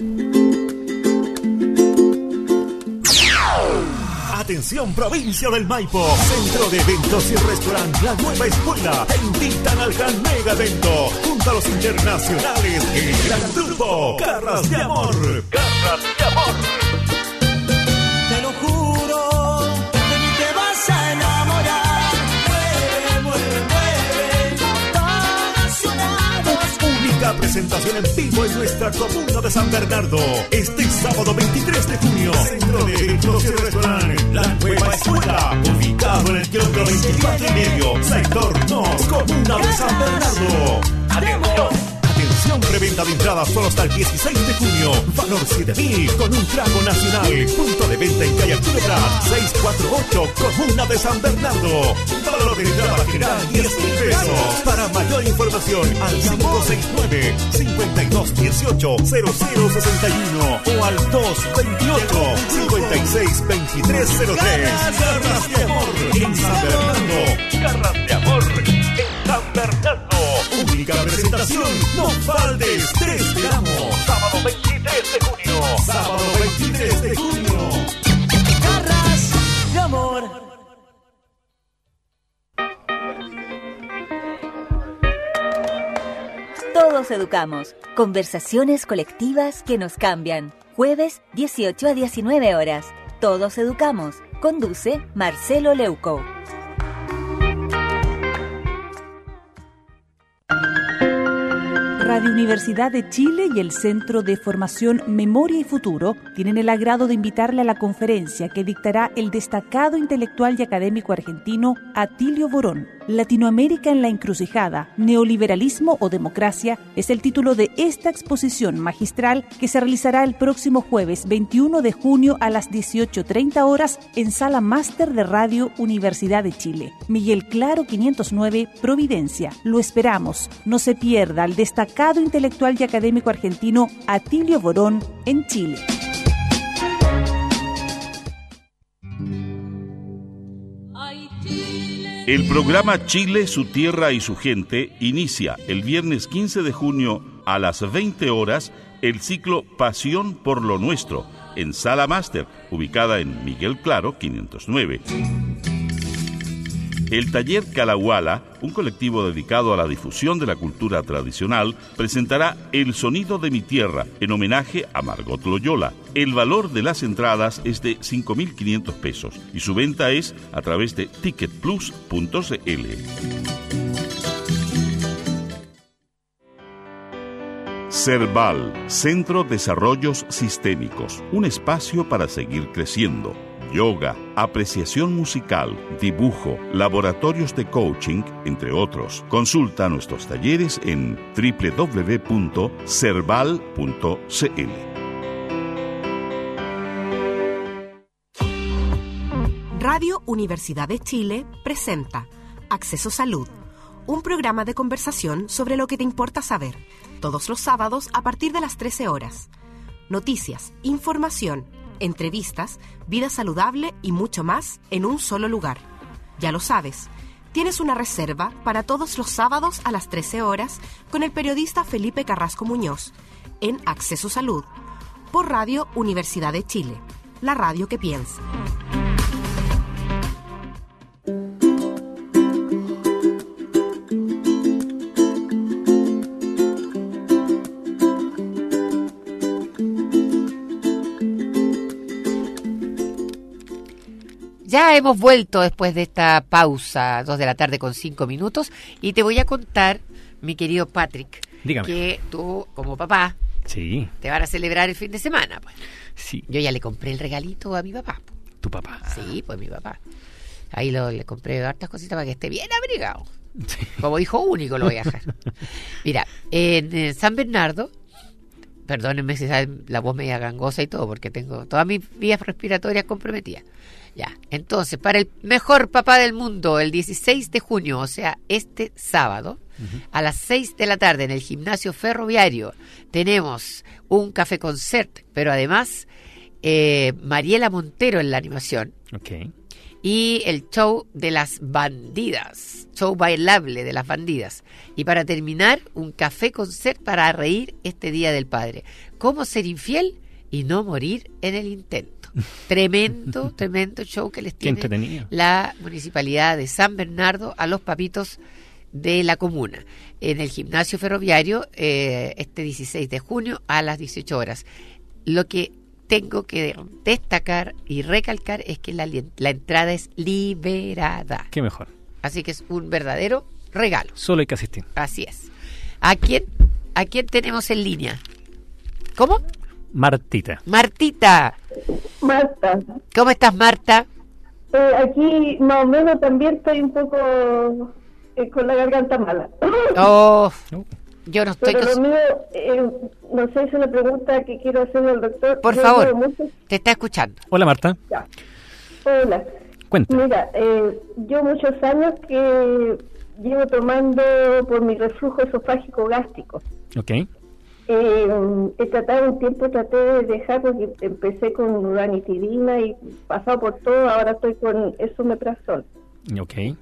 Atención, provincia del Maipo, Centro de Eventos y Restaurante La Nueva Escuela te invitan al gran mega evento junto a los internacionales, el gran grupo Garras de Amor. Garras de Amor. Te lo juro, de mí te vas a enamorar. Mueve, mueve, mueve, apasionados. Única presentación en vivo en nuestra comuna de San Bernardo. Este sábado veintitrés de junio, Centro de Eventos y Restaurante La Nueva Escuela, ubicado en el kilómetro veinticuatro y medio, sector Nos, comuna de San Bernardo. Atención. Atención, preventa de entradas solo hasta el dieciséis de junio. Valor siete mil con un trago nacional. Punto de venta en calle Arturo Prat, seiscientos cuarenta y ocho, comuna de San Bernardo. Valor de entrada general diez mil pesos. Para mayor información al cinco seis nueve, cinco dos uno ocho, cero cero seis uno o al dos veintiocho, cincuenta y seis veintitrés cero tres. Garras de Amor en San Bernardo. Garras de Amor en San Bernardo. Única presentación, no faltes, te esperamos. Sábado veintitrés de junio. Sábado veintitrés de junio. Garras de Amor. Todos educamos. Conversaciones colectivas que nos cambian. Jueves, dieciocho a diecinueve horas. Todos educamos. Conduce Marcelo Leuco. Radio Universidad de Chile y el Centro de Formación Memoria y Futuro tienen el agrado de invitarle a la conferencia que dictará el destacado intelectual y académico argentino Atilio Borón. Latinoamérica en la encrucijada, neoliberalismo o democracia es el título de esta exposición magistral que se realizará el próximo jueves veintiuno de junio a las dieciocho treinta horas en Sala Máster de Radio Universidad de Chile. Miguel Claro quinientos nueve, Providencia. Lo esperamos. No se pierda al destacado intelectual y académico argentino Atilio Borón en Chile. El programa Chile, su tierra y su gente inicia el viernes quince de junio a las veinte horas el ciclo Pasión por lo Nuestro en Sala Máster, ubicada en Miguel Claro quinientos nueve. El taller Calahuala, un colectivo dedicado a la difusión de la cultura tradicional, presentará El Sonido de mi Tierra, en homenaje a Margot Loyola. El valor de las entradas es de cinco mil quinientos pesos y su venta es a través de ticket plus punto c l. CERVAL, Centro Desarrollos Sistémicos, un espacio para seguir creciendo. Yoga, apreciación musical, dibujo, laboratorios de coaching, entre otros. Consulta nuestros talleres en doble u doble u doble u punto cerval punto c l. Radio Universidad de Chile presenta Acceso Salud, un programa de conversación sobre lo que te importa saber, todos los sábados a partir de las trece horas. Noticias, información, entrevistas, vida saludable y mucho más en un solo lugar. Ya lo sabes, tienes una reserva para todos los sábados a las trece horas con el periodista Felipe Carrasco Muñoz en Acceso Salud, por Radio Universidad de Chile, la radio que piensa. Ya hemos vuelto después de esta pausa, dos de la tarde con cinco minutos, y te voy a contar, mi querido Patrick, Dígame. que tú, como papá, Sí, te van a celebrar el fin de semana. Pues. sí. Yo ya le compré el regalito a mi papá. Tu papá. Sí, pues mi papá. Ahí lo, le compré hartas cositas para que esté bien abrigado. Sí. Como hijo único lo voy a dejar. Mira, en, en San Bernardo, perdónenme si saben la voz media gangosa y todo, porque tengo todas mis vías respiratorias comprometidas. Ya, entonces, para el mejor papá del mundo, el dieciséis de junio, o sea, este sábado, uh-huh, a las seis de la tarde en el gimnasio ferroviario, tenemos un café concert, pero además eh, Mariela Montero en la animación. Ok. Y el show de las bandidas, show bailable de las bandidas. Y para terminar, un café concert para reír este Día del Padre. ¿Cómo ser infiel y no morir en el intento? Tremendo, tremendo show que les tiene la Municipalidad de San Bernardo a los papitos de la comuna. En el gimnasio ferroviario, eh, este dieciséis de junio a las dieciocho horas. Lo que tengo que destacar y recalcar es que la, la entrada es liberada. Qué mejor. Así que es un verdadero regalo. Solo hay que asistir. Así es. ¿A quién, a quién tenemos en línea? ¿Cómo? Martita. Martita. Marta. ¿Cómo estás, Marta? Eh, aquí más o menos también estoy un poco eh, con la garganta mala. Oh, yo no estoy... Pero cos... lo mío, eh, no sé, es una pregunta que quiero hacerle al doctor. Por Yo favor, mucho... te está escuchando. Hola, Marta. Ya. Hola. Cuenta. Mira, eh, yo muchos años que llevo tomando por mi reflujo esofágico gástrico. Ok. Eh, he tratado un tiempo, traté de dejar porque empecé con ranitidina y pasado por todo, ahora estoy con esomeprazol. Ok. Eh,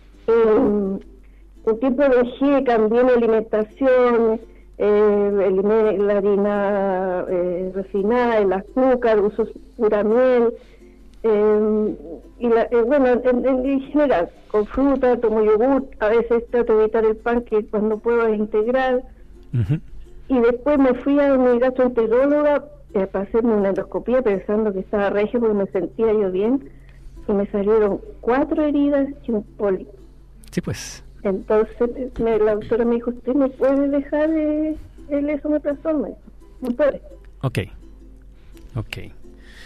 un tiempo dejé, cambié mi alimentación, eh, eliminé la harina eh, refinada, el azúcar, uso pura miel, eh, y la, eh, bueno, en, en general, con fruta, tomo yogur, a veces trato de evitar el pan que cuando puedo es integral. Uh-huh. Y después me fui a mi gastroenteróloga eh, para hacerme una endoscopía pensando que estaba regio porque me sentía yo bien, y me salieron cuatro heridas y un pólipo. Sí, pues. Entonces me, la doctora me dijo, usted no puede dejar eh, el esomeprazol, no puede. Ok, ok.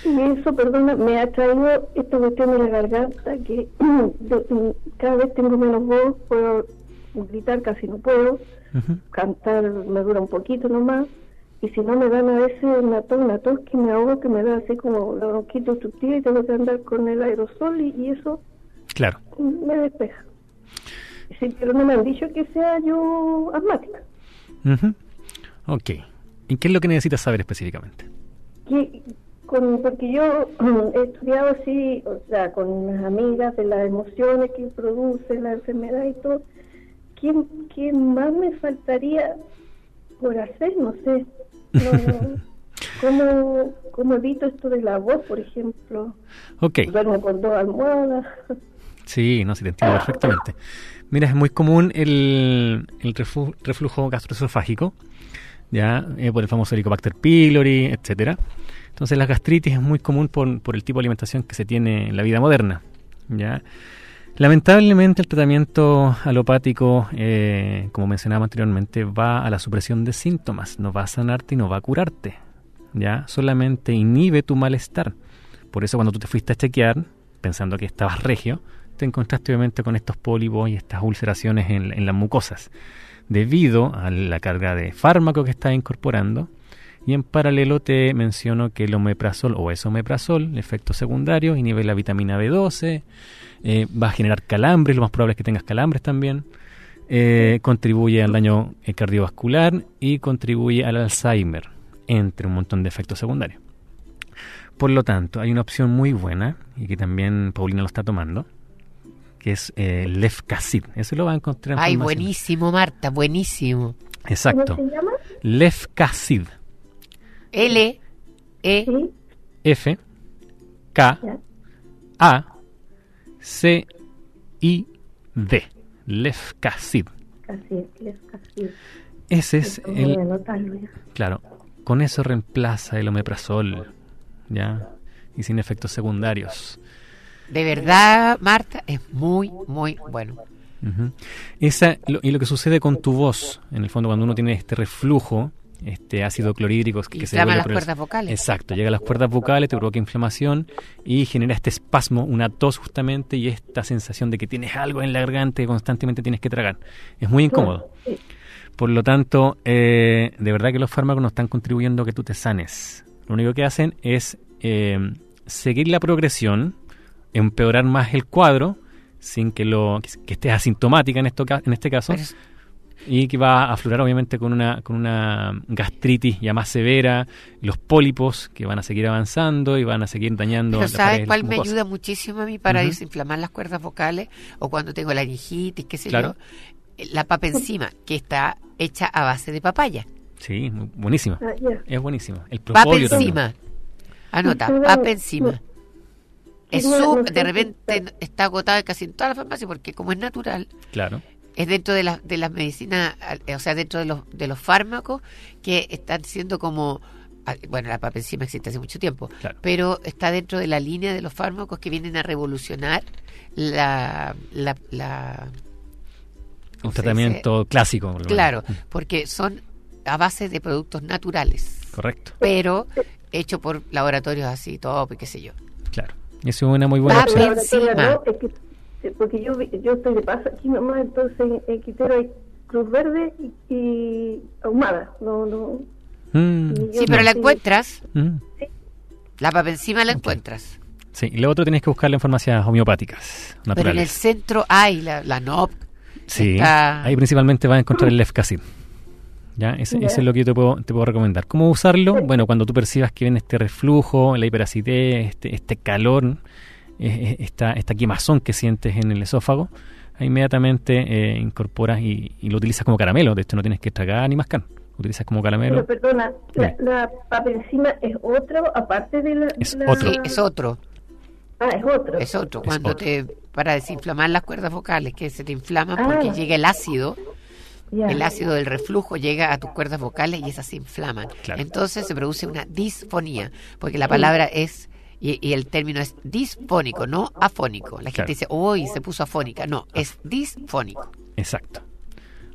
Y eso, perdona, me ha traído esta cuestión de la garganta, que de, cada vez tengo menos voz, puedo gritar, casi no puedo, uh-huh. cantar me dura un poquito nomás, y si no me dan a veces una tos, una tos que me ahogo, que me da así como la bronquita obstructiva y tengo que andar con el aerosol y, y eso claro. me despeja. Sí, pero no me han dicho que sea yo asmática. Uh-huh. Ok. ¿Y qué es lo que necesitas saber específicamente? Que, con, porque yo um, he estudiado así, o sea, con unas amigas de las emociones que produce la enfermedad y todo. ¿Qué, qué más me faltaría por hacer? No sé. No, no. ¿Cómo, ¿Cómo evito esto de la voz, por ejemplo? Ok. Duermo con dos almohadas. Sí, no, sí te entiendo perfectamente. Mira, es muy común el, el reflu- reflujo gastroesofágico, ya eh, por el famoso Helicobacter pylori, etcétera. Entonces la gastritis es muy común por, por el tipo de alimentación que se tiene en la vida moderna, ya. Lamentablemente el tratamiento alopático, eh, como mencionaba anteriormente, va a la supresión de síntomas, no va a sanarte y no va a curarte, ya. Solamente inhibe tu malestar. Por eso cuando tú te fuiste a chequear, pensando que estabas regio, te encontraste obviamente con estos pólipos y estas ulceraciones en, en las mucosas, debido a la carga de fármaco que estás incorporando. Y en paralelo te menciono que el omeprazol o esomeprazol, efectos secundarios, inhibe la vitamina B doce, eh, va a generar calambres, lo más probable es que tengas calambres también, eh, contribuye al daño eh, cardiovascular y contribuye al Alzheimer, entre un montón de efectos secundarios. Por lo tanto, hay una opción muy buena, y que también Paulina lo está tomando, que es eh, Lefkacid. Eso lo va a encontrar en Ay, farmacia. buenísimo, Marta, buenísimo. Exacto. ¿Cómo se llama? Lefkacid. L, E, Sí, F, K, ya. A, C, I, D. Lefkacid. Casi, es casi. Ese es Voy a el... anotarlo ya. Claro, con eso reemplaza el omeprazol, ¿ya? Y sin efectos secundarios. de verdad, Marta, es muy, muy bueno. Uh-huh. Esa, lo, y lo que sucede con tu voz, en el fondo, cuando uno tiene este reflujo, este ácido clorhídrico que se Inflama vuelve las progres- cuerdas vocales. Exacto, llega a las cuerdas vocales, te provoca inflamación y genera este espasmo, una tos justamente, y esta sensación de que tienes algo en la garganta y constantemente tienes que tragar. Es muy incómodo. Por lo tanto, eh, de verdad que los fármacos no están contribuyendo a que tú te sanes. Lo único que hacen es eh, seguir la progresión, empeorar más el cuadro, sin que lo que, que estés asintomática en, esto, en este caso, Pero es- y que va a aflorar obviamente con una con una gastritis ya más severa, los pólipos que van a seguir avanzando y van a seguir dañando Pero las ¿sabes paredes cuál me mucosas. ayuda muchísimo a mí para Ujú. desinflamar las cuerdas vocales o cuando tengo laringitis, qué sé Claro. yo? La papa encima, que está hecha a base de papaya. Sí, muy- buenísima. Ah, ya. Es buenísima. El Papa propóleo también. encima. Anota, Pero, papa encima. no- Es no- sub- no sé de si repente está- está agotado en casi en todas las farmacias porque como es natural, Claro. es dentro de las de las medicinas, o sea, dentro de los de los fármacos que están siendo como, bueno, la papa encima existe hace mucho tiempo, Claro. pero está dentro de la línea de los fármacos que vienen a revolucionar la la, la Un se tratamiento clásico. por lo menos. claro, porque son a base de productos naturales, Correcto. pero hecho por laboratorios así, top y qué sé yo. Claro. Eso es una muy buena Papa opción. Laboratorio encima. no, es que, eh, porque yo vi- yo estoy de paso aquí nomás, entonces en, en Quintero hay Cruz Verde y, y Ahumada. No, no. Mm, y yo Sí, pero no la sé- encuentras, mm. la papa encima la encuentras. Sí, y lo otro tienes que buscarla en farmacias homeopáticas, Pero en el naturales. centro hay la, la N O P. Sí, está- ahí principalmente vas a encontrar el Lefkacid. ¿Ya? Ese, Ya. ese es lo que yo te puedo, te puedo recomendar. ¿Cómo usarlo? Bueno, cuando tú percibas que viene este reflujo, la hiperacidez, este, este calor, eh, esta, esta quemazón que sientes en el esófago, ahí inmediatamente eh, incorporas y, y lo utilizas como caramelo. De hecho, no tienes que tragar ni mascar. Lo utilizas como caramelo. Pero perdona, la, Dime. la papa encima es otro, aparte de la. Es la- otro. Sí, es otro, Ah, es otro. es otro. Es Cuando otro. te, para desinflamar las cuerdas vocales, que se te inflaman Ah. porque llega el ácido, Ya. el ácido del reflujo llega a tus cuerdas vocales y esas se inflaman. Claro. Entonces se produce una disfonía, porque la palabra es, y, y el término es disfónico, no afónico. La gente Claro. dice, uy, se puso afónica. No, es disfónico. Exacto.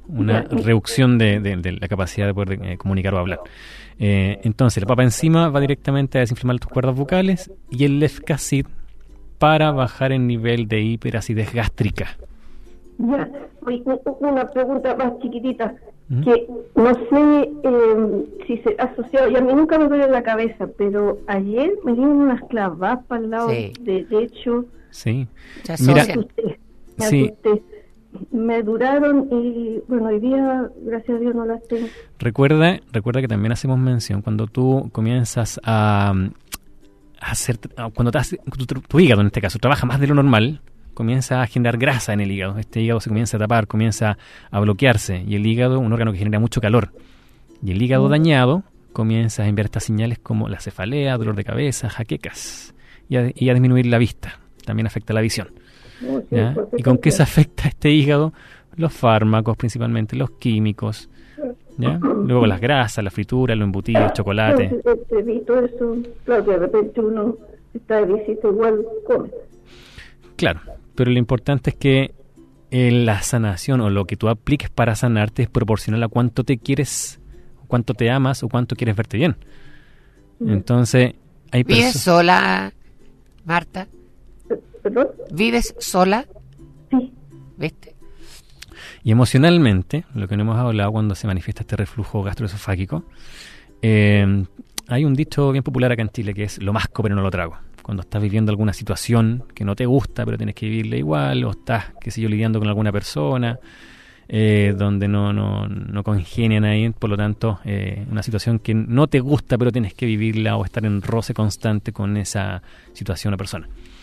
una reducción de, de, de la capacidad de poder eh, comunicar o hablar. Eh, entonces, la papa enzima va directamente a desinflamar tus cuerdas vocales y el Lefkacid para bajar el nivel de hiperacidez gástrica. Ya, oye, una pregunta más chiquitita, ¿Mm? que no sé eh, si se ha asociado, y a mí nunca me duele la cabeza, pero ayer me dieron unas clavas para el lado Sí. derecho. Sí. Ya Mira, asocian. Me sí. asusté. Me duraron y bueno, hoy día, gracias a Dios, no las tengo. Recuerda, recuerda que también hacemos mención cuando tú comienzas a, a hacer, cuando te hace, tu, tu hígado en este caso trabaja más de lo normal, comienza a generar grasa en el hígado. Este hígado se comienza a tapar, comienza a bloquearse, y el hígado, un órgano que genera mucho calor, y el hígado dañado comienza a enviar estas señales como la cefalea, dolor de cabeza, jaquecas, y a, y a disminuir la vista. También afecta la visión. No, sí, ¿Ya? porque ¿Y con qué se siempre- afecta este hígado? Los fármacos, principalmente los químicos, ¿ya? Luego las grasas, la fritura, los embutidos, el chocolate. Yo he visto eso, claro que de repente uno está de visita igual come. Claro, pero lo importante es que eh, la sanación o lo que tú apliques para sanarte es proporcional a cuánto te quieres, cuánto te amas o cuánto quieres verte bien. Entonces, hay ¿Vives personas... sola, Marta? ¿Perdón? ¿Vives sola? Sí. ¿Viste? Y emocionalmente, lo que no hemos hablado cuando se manifiesta este reflujo gastroesofágico, eh, hay un dicho bien popular acá en Chile que es: lo masco pero no lo trago. Cuando estás viviendo alguna situación que no te gusta pero tienes que vivirla igual, o estás, qué sé yo, lidiando con alguna persona eh, donde no, no, no congenian ahí, por lo tanto, eh, una situación que no te gusta pero tienes que vivirla o estar en roce constante con esa situación o persona.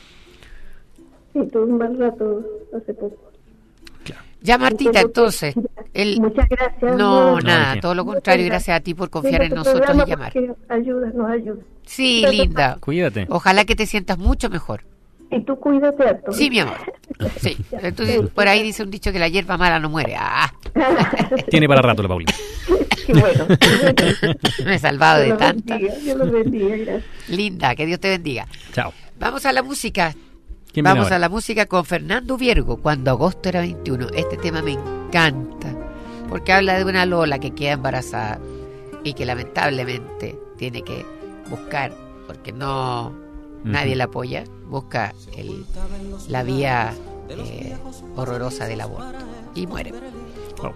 Sí, tuve un mal rato hace poco. Ya, Martita, entonces. El... Muchas gracias. No, Muy- nada, todo lo contrario. Gracias a ti por confiar en nosotros y llamar. Ayuda, nos ayuda. Sí, linda. Cuídate. Ojalá que te sientas mucho mejor. Y tú cuídate harto. Sí, mi amor. Sí. Entonces, por ahí dice un dicho que la hierba mala no muere. Ah. Tiene para rato la Paulina. Qué bueno. Me he salvado de Dios los tanta. bendiga, Dios los bendiga, gracias. Linda, que Dios te bendiga. Chao. Vamos a la música. ¿Quién viene Vamos ahora? a la música con Fernando Viergo, Cuando agosto era veintiuno. Este tema me encanta, porque habla de una Lola que queda embarazada y que lamentablemente tiene que buscar, porque no nadie la apoya, busca el, la vía eh, horrorosa del aborto y muere. Oh.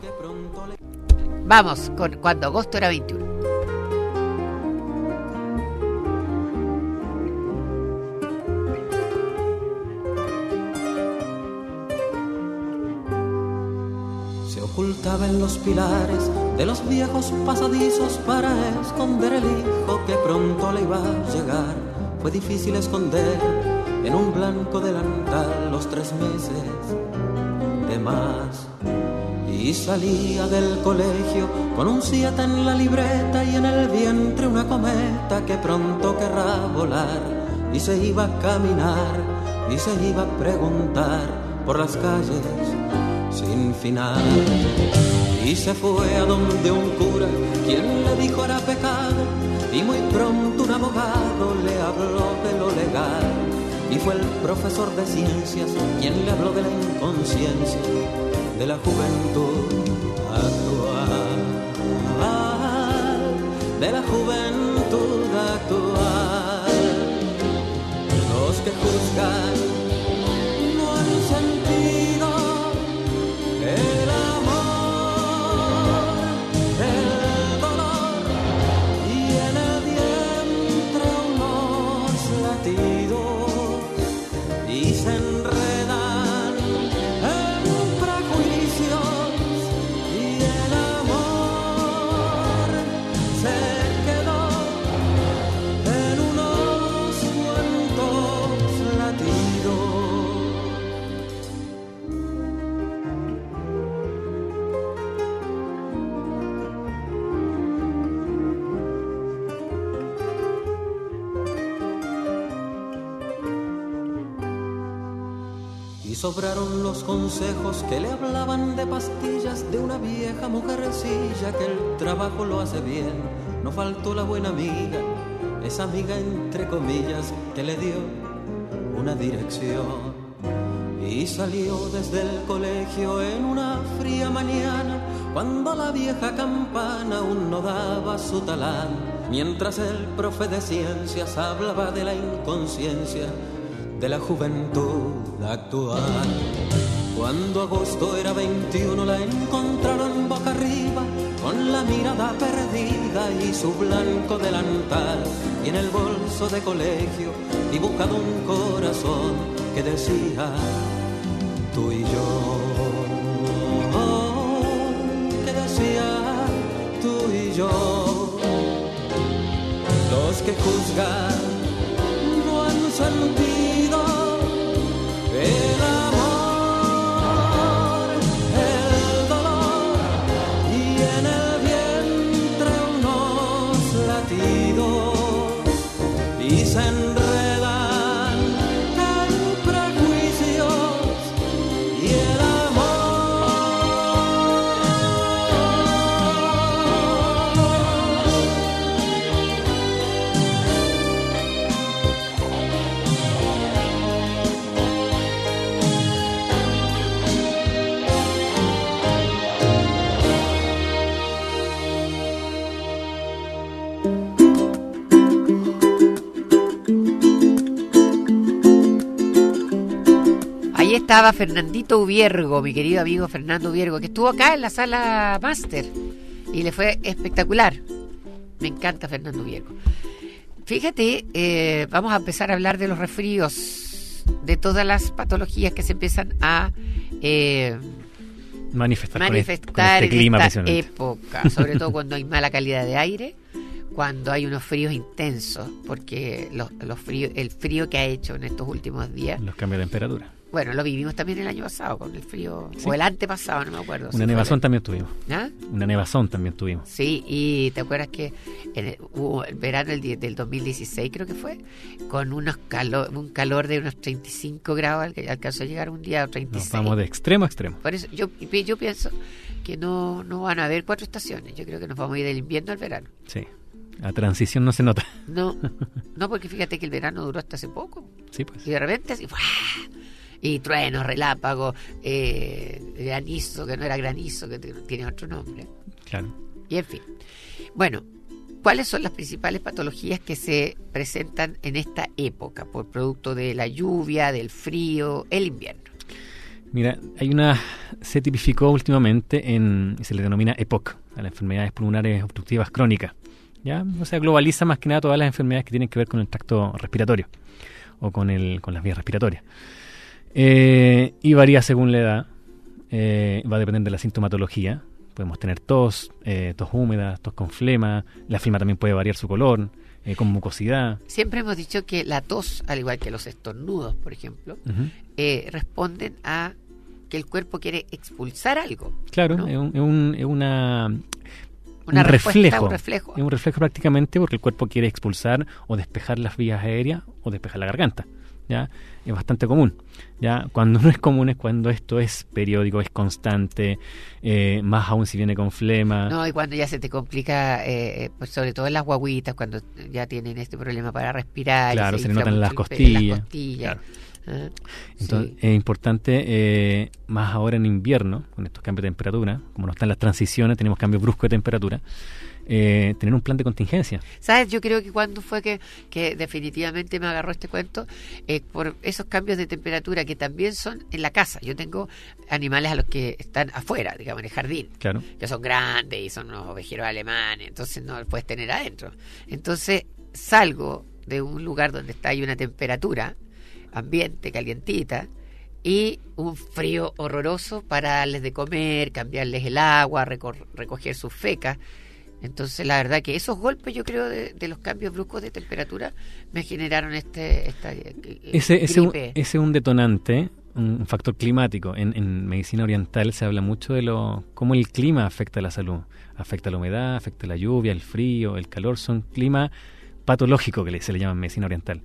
Vamos con Cuando agosto era veintiuno. Se ocultaba en los pilares de los viejos pasadizos para esconder el hijo que pronto le iba a llegar. Fue difícil esconder en un blanco delantal los tres meses de más. Y salía del colegio con un siete en la libreta y en el vientre una cometa que pronto querrá volar. Y se iba a caminar y se iba a preguntar por las calles sin final. Y se fue a donde un cura, quien le dijo era pecado, y muy pronto un abogado le habló de lo legal. Y fue el profesor de ciencias quien le habló de la inconsciencia de la juventud actual, de la juventud actual. Los que juzgan no han sentido el amor, el dolor y en el vientre unos latidos y se enredan en prejuicios y el amor se quedó en unos cuantos latidos. Y sobraron los consejos que le hablaban de pastillas de una vieja mujercilla que el trabajo lo hace bien. No faltó la buena amiga, esa amiga entre comillas que le dio una dirección. Y salió desde el colegio en una fría mañana cuando la vieja campana aún no daba su talán, mientras el profe de ciencias hablaba de la inconsciencia de la juventud actual. Cuando agosto era veintiuno la encontraron boca arriba, con la mirada perdida y su blanco delantal, y en el bolso de colegio dibujado un corazón que decía tú y yo, que decía tú y yo. Los que juzgan no han sentido el amor, el dolor y en el vientre unos latidos y se enredan en prejuicios y el Ahí estaba Fernandito Ubiergo, mi querido amigo Fernando Ubiergo, que estuvo acá en la sala máster y le fue espectacular. Me encanta Fernando Ubiergo. Fíjate, eh, vamos a empezar a hablar de los resfríos, de todas las patologías que se empiezan a eh, manifestar, manifestar con este, con este clima en esta época, sobre todo cuando hay mala calidad de aire, cuando hay unos fríos intensos, porque los, los fríos, el frío que ha hecho en estos últimos días, los cambios de temperatura. Bueno, lo vivimos también el año pasado con el frío, sí. O el antepasado, no me acuerdo. Una si nevazón el... también tuvimos. ¿Ah? Una nevazón también tuvimos. Sí, y te acuerdas que en el, hubo el verano del, del dos mil dieciséis, creo que fue, con unos calor, un calor de unos treinta y cinco grados, que alcanzó a llegar un día a treinta y seis. Nos vamos de extremo a extremo. Por eso yo, yo pienso que no, no van a haber cuatro estaciones. Yo creo que nos vamos a ir del invierno al verano. Sí. La transición no se nota. No, no, porque fíjate que el verano duró hasta hace poco. Sí, pues. Y de repente así, ¡buah! Y truenos, relámpagos, eh, granizo, que no era granizo, que tiene otro nombre. Claro. Y en fin. Bueno, ¿cuáles son las principales patologías que se presentan en esta época por producto de la lluvia, del frío, el invierno? Mira, hay una, se tipificó últimamente en, se le denomina E P O C, a las enfermedades pulmonares obstructivas crónicas. ¿Ya? O sea, globaliza más que nada todas las enfermedades que tienen que ver con el tracto respiratorio o con, el, con las vías respiratorias. Eh, y varía según la edad, eh, va a depender de la sintomatología. Podemos tener tos, eh, tos húmeda, tos con flema. La flema también puede variar su color, eh, con mucosidad. Siempre hemos dicho que la tos, al igual que los estornudos, por ejemplo, Uh-huh. eh, responden a que el cuerpo quiere expulsar algo. Claro, ¿no? es, un, es, un, es una... Una un reflejo, un reflejo. Es un reflejo prácticamente porque el cuerpo quiere expulsar o despejar las vías aéreas o despejar la garganta. ¿Ya? Es bastante común. ¿Ya? Cuando no es común es cuando esto es periódico, es constante, eh, más aún si viene con flema. No, y cuando ya se te complica, eh, pues sobre todo en las guaguitas, cuando ya tienen este problema para respirar. Claro, se, se le infla notan mucho las el pe- costillas. las costillas. Claro. Ah, Entonces sí. es importante, eh, más ahora en invierno, con estos cambios de temperatura, como no están las transiciones, tenemos cambios bruscos de temperatura, eh, tener un plan de contingencia. ¿Sabes? Yo creo que cuando fue que, que definitivamente me agarró este cuento, eh, por esos cambios de temperatura que también son en la casa. Yo tengo animales a los que están afuera, digamos, en el jardín. Claro. Que son grandes y son unos ovejeros alemanes, entonces no los puedes tener adentro. Entonces salgo de un lugar donde está ahí una temperatura ambiente, calientita, y un frío horroroso para darles de comer, cambiarles el agua, recor- recoger sus fecas. Entonces la verdad que esos golpes, yo creo, de, de los cambios bruscos de temperatura me generaron este esta eh, Ese, ese, un- gripe. ese es un detonante, un factor climático. En, en medicina oriental se habla mucho de lo cómo el clima afecta a la salud. Afecta la humedad, afecta la lluvia, el frío, el calor. Son clima patológico que le- se le llama en medicina oriental.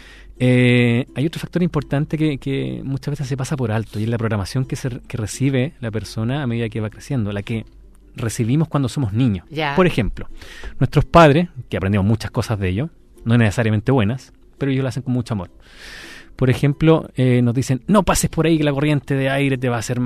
Eh, hay otro factor importante que, que muchas veces se pasa por alto y es la programación que, se, que recibe la persona a medida que va creciendo, la que recibimos cuando somos niños. Ya. Por ejemplo, nuestros padres, que aprendimos muchas cosas de ellos, no necesariamente buenas, pero ellos lo hacen con mucho amor. Por ejemplo, eh, nos dicen, no pases por ahí que la corriente de aire te va a hacer mal.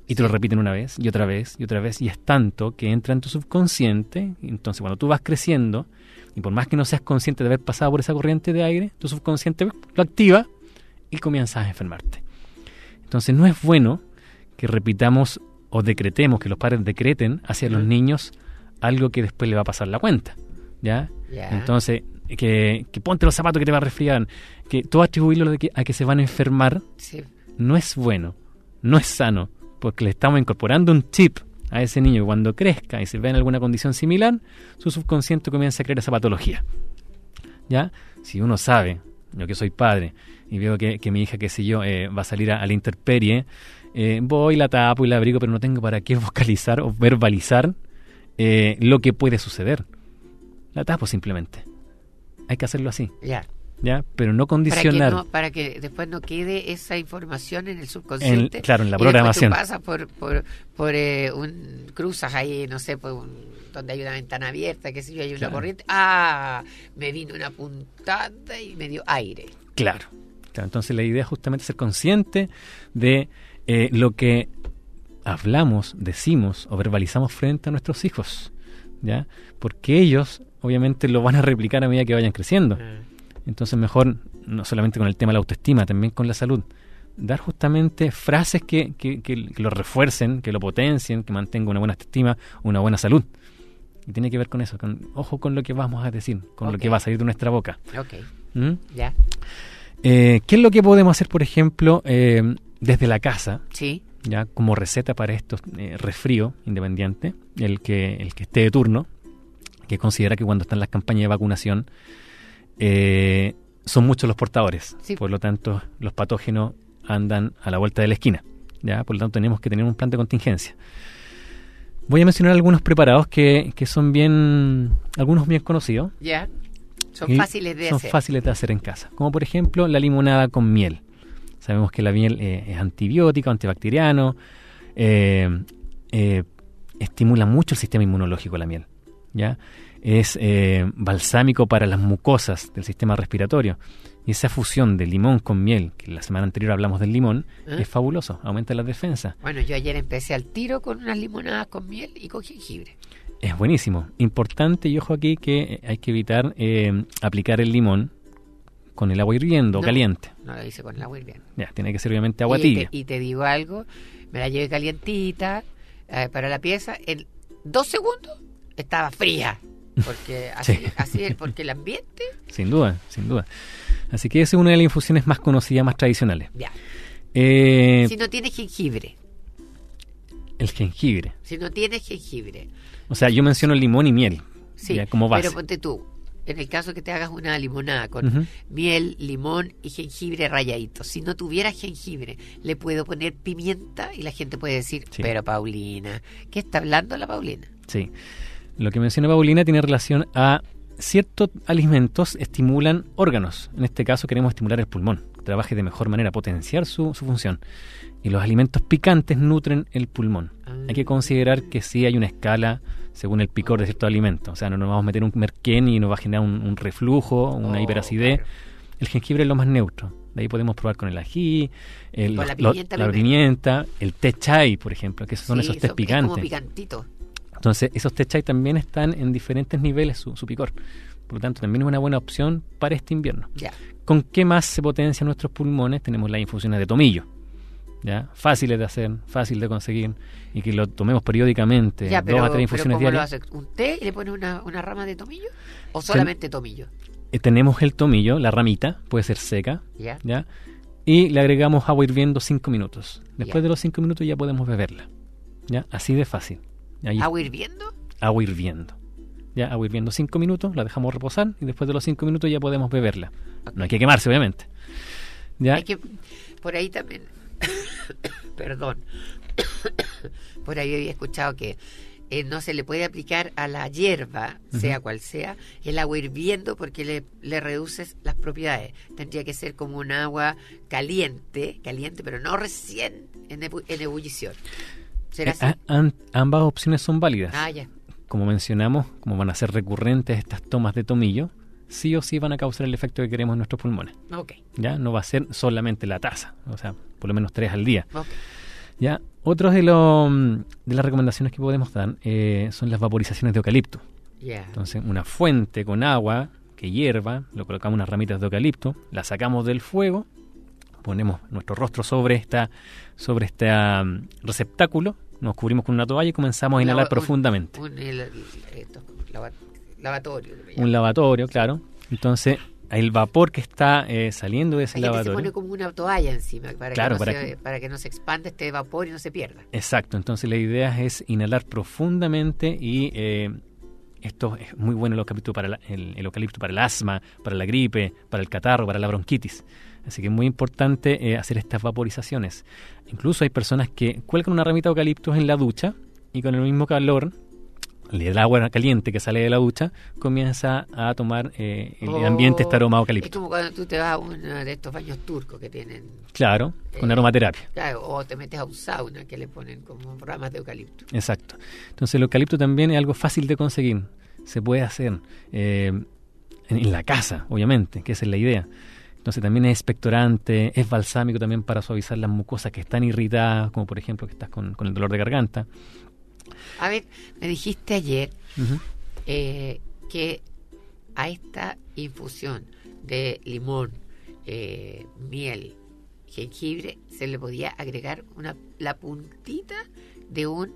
Y te lo repiten una vez, y otra vez, y otra vez, y es tanto que entra en tu subconsciente. Entonces, cuando tú vas creciendo, y por más que no seas consciente de haber pasado por esa corriente de aire, tu subconsciente lo activa y comienzas a enfermarte. Entonces, no es bueno que repitamos o decretemos, que los padres decreten hacia los niños algo que después le va a pasar la cuenta, ¿ya? Ya. Entonces, que, que ponte los zapatos que te va a resfriar, que todo atribuirlo de que, a que se van a enfermar, Sí. no es bueno, no es sano, porque le estamos incorporando un chip a ese niño, y cuando crezca y se vea en alguna condición similar, su subconsciente comienza a crear esa patología, ¿ya? Si uno sabe, yo que soy padre, y veo que, que mi hija, qué sé yo, eh, va a salir a, a la intemperie, eh, voy, la tapo y la abrigo, pero no tengo para qué vocalizar o verbalizar eh, lo que puede suceder. La tapo simplemente. Hay que hacerlo así, Ya. ¿ya? Pero no Para que, condicionar. no, para que después no quede esa información en el subconsciente. En- claro, en la y después programación. tú pasas por, por, por eh, un, cruzas ahí, no sé, por un, donde hay una ventana abierta, que sé yo, hay una Claro. corriente. Ah, me vino una puntada y me dio aire. Claro. Claro, entonces la idea es justamente ser consciente de eh, lo que hablamos, decimos o verbalizamos frente a nuestros hijos, ¿ya? Porque ellos obviamente lo van a replicar a medida que vayan creciendo. Entonces mejor, no solamente con el tema de la autoestima, también con la salud, dar justamente frases que, que, que, que lo refuercen, que lo potencien, que mantenga una buena autoestima, una buena salud. Y tiene que ver con eso, con, ojo con lo que vamos a decir, con lo Ok. que va a salir de nuestra boca. Ok, ¿Mm? ya. Eh, ¿Qué es lo que podemos hacer, por ejemplo, eh, desde la casa? Sí. Ya como receta para estos eh, resfrío independiente, el que, el que esté de turno, que considera que cuando están las campañas de vacunación eh, son muchos los portadores, Sí. por lo tanto los patógenos andan a la vuelta de la esquina, ya, por lo tanto tenemos que tener un plan de contingencia. Voy a mencionar algunos preparados que, que son bien, algunos bien conocidos. Ya. Son y fáciles de son hacer. fáciles de hacer en casa, como por ejemplo la limonada con miel. Sabemos que la miel eh, es antibiótico, antibacteriano, eh, eh, estimula mucho el sistema inmunológico la miel, ¿ya? Es eh, balsámico para las mucosas del sistema respiratorio. Y esa fusión de limón con miel, que la semana anterior hablamos del limón, ¿Eh? es fabuloso, aumenta la defensa. Bueno, yo ayer empecé al tiro con unas limonadas con miel y con jengibre. Es buenísimo. Importante, y ojo aquí, que hay que evitar eh, aplicar el limón con el agua hirviendo o No, caliente. No lo hice con el agua hirviendo. Ya, tiene que ser obviamente agua y tibia. Te, y te digo algo, me la llevé calientita eh, para la pieza, en dos segundos estaba fría. Porque así, Sí. así es, porque el ambiente... Sin duda, sin duda. Así que esa es una de las infusiones más conocidas, más tradicionales. Ya. Eh, Si no tienes jengibre, el jengibre. si no tienes jengibre, O sea, yo menciono limón y miel, sí, ya, como base. pero ponte tú, en el caso que te hagas una limonada con Ujú. miel, limón y jengibre rayadito, si no tuviera jengibre, le puedo poner pimienta y la gente puede decir, Sí. pero Paulina, ¿qué está hablando la Paulina? Sí. Lo que menciona Paulina tiene relación a ciertos alimentos estimulan órganos. En este caso queremos estimular el pulmón, que trabaje de mejor manera, potenciar su, su función. Y los alimentos picantes nutren el pulmón. Ah. Hay que considerar que sí hay una escala según el picor de ciertos alimentos. O sea, no nos vamos a meter un merquén y nos va a generar un, un reflujo, una Oh, hiperacidez. claro. El jengibre es lo más neutro. De ahí podemos probar con el ají, el, Con la los- pimienta la primero. pimienta, el té chai, por ejemplo, que son Sí, esos tés son- picantes. Es como picantito. Entonces, esos té chai también están en diferentes niveles su, su picor. Por lo tanto, también es una buena opción para este invierno. Ya. ¿Con qué más se potencian nuestros pulmones? Tenemos las infusiones de tomillo, ¿ya? Fáciles de hacer, fácil de conseguir, y que lo tomemos periódicamente, Ya, pero, dos a tres pero infusiones ¿cómo lo diarias. haces? ¿Un té y le pones una, una rama de tomillo? ¿O solamente tomillo? Eh, tenemos el tomillo, la ramita, puede ser seca, Ya. ¿ya? Y le agregamos agua hirviendo cinco minutos. Después Ya. de los cinco minutos ya podemos beberla, ¿ya? Así de fácil. Ahí- ¿Agua hirviendo? agua hirviendo. Ya, agua hirviendo cinco minutos, la dejamos reposar y después de los cinco minutos ya podemos beberla. No hay que quemarse, obviamente. Ya, Hay que, por ahí también, perdón, por ahí había escuchado que eh, no se le puede aplicar a la hierba, sea cual sea, el agua hirviendo porque le, le reduces las propiedades. Tendría que ser como un agua caliente, caliente, pero no recién en, ebu- en ebullición. ¿Será eh, así? a- an- ambas opciones son válidas. Ah, ya. Como mencionamos, como van a ser recurrentes estas tomas de tomillo, sí o sí van a causar el efecto que queremos en nuestros pulmones. Ok, Ya, no va a ser solamente la taza, o sea, por lo menos tres al día. ok. Ya, Otros de, lo, de las recomendaciones que podemos dar eh, son las vaporizaciones de eucalipto. Yeah. Entonces, una fuente con agua que hierva, lo colocamos unas ramitas de eucalipto, la sacamos del fuego, ponemos nuestro rostro sobre esta sobre este um, receptáculo, nos cubrimos con una toalla y comenzamos a inhalar Lava- profundamente. Un, un- el- el- esto, lava- lavatorio. Un lavatorio, claro. Entonces, el vapor que está eh, saliendo de ese Hay gente que se lavatorio. pone como una toalla encima para, Claro, que no para se, que- para que no se expanda este vapor y no se pierda. Exacto, entonces la idea es inhalar profundamente y eh, esto es muy bueno el eucalipto para la- el, el eucalipto para el asma, para la gripe, para el catarro, para la bronquitis. Así que es muy importante eh, hacer estas vaporizaciones. Incluso hay personas que cuelgan una ramita de eucaliptus en la ducha y con el mismo calor, el agua caliente que sale de la ducha, comienza a tomar eh, el Oh, ambiente este aroma a Es eucalipto. como cuando tú te vas a uno de estos baños turcos que tienen. Claro, con eh, aromaterapia. Claro, o te metes a un sauna que le ponen como ramas de eucalipto. Exacto. Entonces el eucalipto también es algo fácil de conseguir. Se puede hacer eh, en, en la casa, obviamente, que esa es la idea. Entonces también es expectorante, es balsámico también para suavizar las mucosas que están irritadas, como por ejemplo que estás con, con el dolor de garganta. A ver, me dijiste ayer Ujú. eh, que a esta infusión de limón, eh, miel, jengibre, se le podía agregar una la puntita de un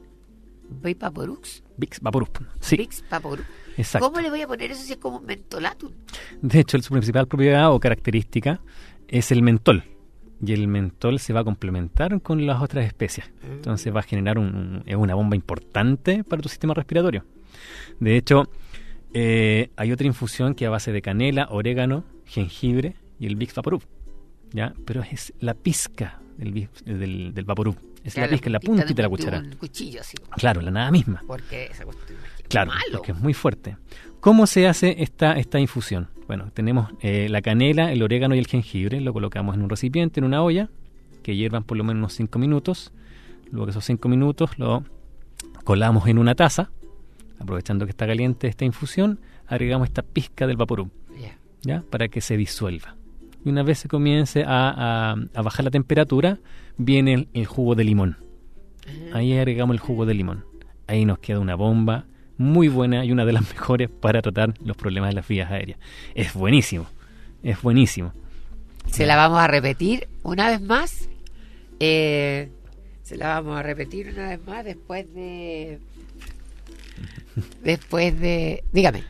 Vaporux. Vicks Vaporub. Sí, Vicks Vaporub. exacto. ¿Cómo le voy a poner eso si es como un mentolatum? De hecho, su principal propiedad o característica es el mentol. Y el mentol se va a complementar con las otras especias. Entonces va a generar un, un- es una bomba importante para tu sistema respiratorio. De hecho, eh, hay otra infusión que a base de canela, orégano, jengibre y el Vicks Vaporub. ¿Ya? Pero es la pizca del, Vicks- del, del Vaporub. Es Claro, la pizca, la puntita de la un- cuchara. un cuchillo así. Claro, la nada misma. Porque esa cuestión es Claro, malo. porque es muy fuerte. ¿Cómo se hace esta, esta infusión? Bueno, tenemos eh, la canela, el orégano y el jengibre. Lo colocamos en un recipiente, en una olla, que hiervan por lo menos unos cinco minutos. Luego de esos cinco minutos lo colamos en una taza. Aprovechando que está caliente esta infusión, agregamos esta pizca del Vaporub, Ya. ¿ya? Para que se disuelva. Y una vez se comience a, a- a bajar la temperatura, viene el, el jugo de limón. Ahí agregamos el jugo de limón. Ahí nos queda una bomba muy buena y una de las mejores para tratar los problemas de las vías aéreas. Es buenísimo, es buenísimo. Se la vamos a repetir una vez más. Eh, se la vamos a repetir una vez más después de... Después de... Dígame.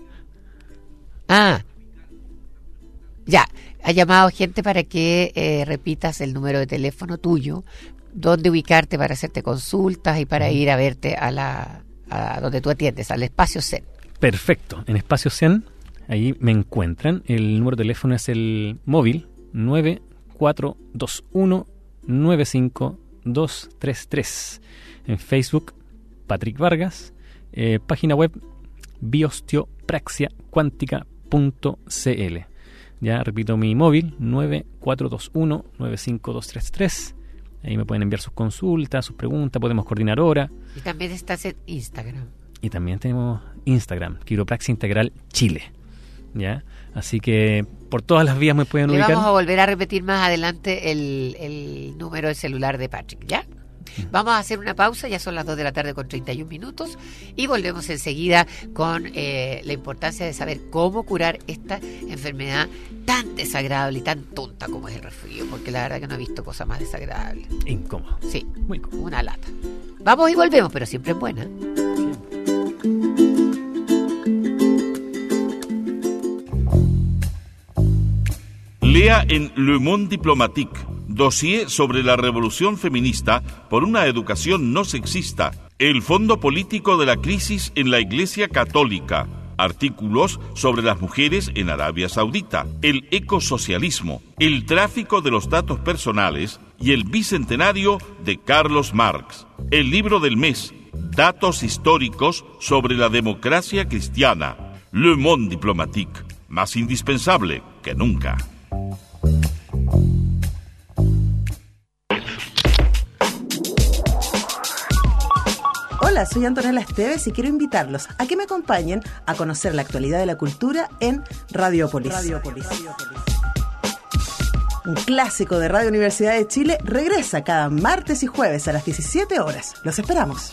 Ah. Ya. Ha llamado gente para que eh, repitas el número de teléfono tuyo, dónde ubicarte para hacerte consultas y para ir a verte a la a donde tú atiendes, al espacio Zen. Perfecto, en Espacio Zen, ahí me encuentran. El número de teléfono es el móvil nueve cuatro dos uno nueve cinco dos tres tres. En Facebook, Patrick Vargas. Eh, página web, biostiopraxiacuántica punto c l. Ya repito mi móvil, nueve cuatro dos uno nueve cinco dos tres tres. Ahí me pueden enviar sus consultas, sus preguntas, podemos coordinar hora. Y también estás en Instagram. Y también tenemos Instagram, Quiropraxia Integral Chile. ¿Ya? Así que por todas las vías me pueden Le ubicar. vamos a volver a repetir más adelante el, el número de celular de Patrick, ¿ya? Vamos a hacer una pausa, ya son las dos de la tarde con treinta y un minutos y volvemos enseguida con eh, la importancia de saber cómo curar esta enfermedad tan desagradable y tan tonta como es el resfrío, porque la verdad que no he visto cosa más desagradable. Incómodo. Sí, Muy incómodo. una lata. Vamos y volvemos, pero siempre es buena. Lea en Le Monde Diplomatique, dossier sobre la revolución feminista por una educación no sexista, el fondo político de la crisis en la Iglesia Católica, artículos sobre las mujeres en Arabia Saudita, el ecosocialismo, el tráfico de los datos personales y el bicentenario de Carlos Marx, el libro del mes, datos históricos sobre la democracia cristiana, Le Monde Diplomatique, más indispensable que nunca. Hola, soy Antonella Esteves y quiero invitarlos a que me acompañen a conocer la actualidad de la cultura en Radiopolis. Radiopolis. un clásico de Radio Universidad de Chile, regresa cada martes y jueves a las diecisiete horas. Los esperamos.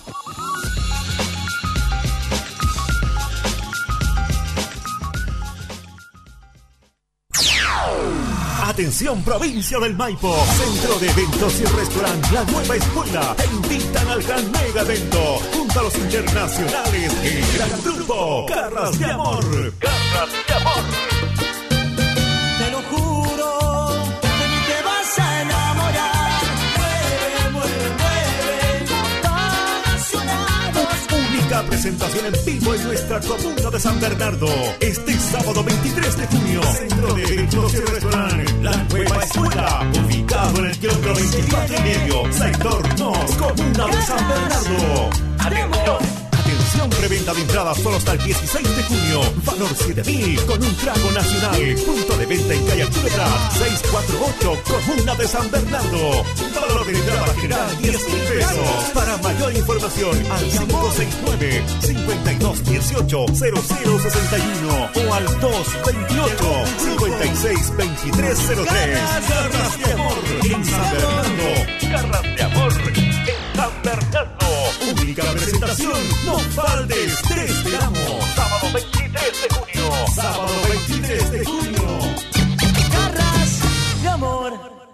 Atención, provincia del Maipo, Centro de Eventos y Restaurante La Nueva Escuela te invitan al gran mega evento junto a los internacionales el gran grupo Garras de Amor. Garras de Amor. Te lo juro, de mí te vas a enamorar. Mueve, mueve, mueve, apasionados. Única presentación en vivo en nuestra comuna de San Bernardo. Este sábado veintitrés de junio, Centro de Eventos y Restaurante La Nueva Escuela, ubicado en el kilómetro veinticuatro y medio, sector Nos, comuna de San Bernardo. Atención. Atención, preventa de entradas solo hasta el dieciséis de junio. Valor siete mil con un trago nacional. Punto de venta en calle Arturo Prat, seiscientos cuarenta y ocho, comuna de San Bernardo. Valor de entrada general diez mil pesos. Para mayor información al cinco seis nueve, cinco dos uno ocho, cero cero seis uno o al dos veintiocho, cincuenta y seis veintitrés cero tres. Garras de Amor en San Bernardo. Garras de Amor en San Bernardo. Única presentación, no faltes, te esperamos. Sábado veintitrés de junio. Sábado veintitrés de junio. Garras de Amor.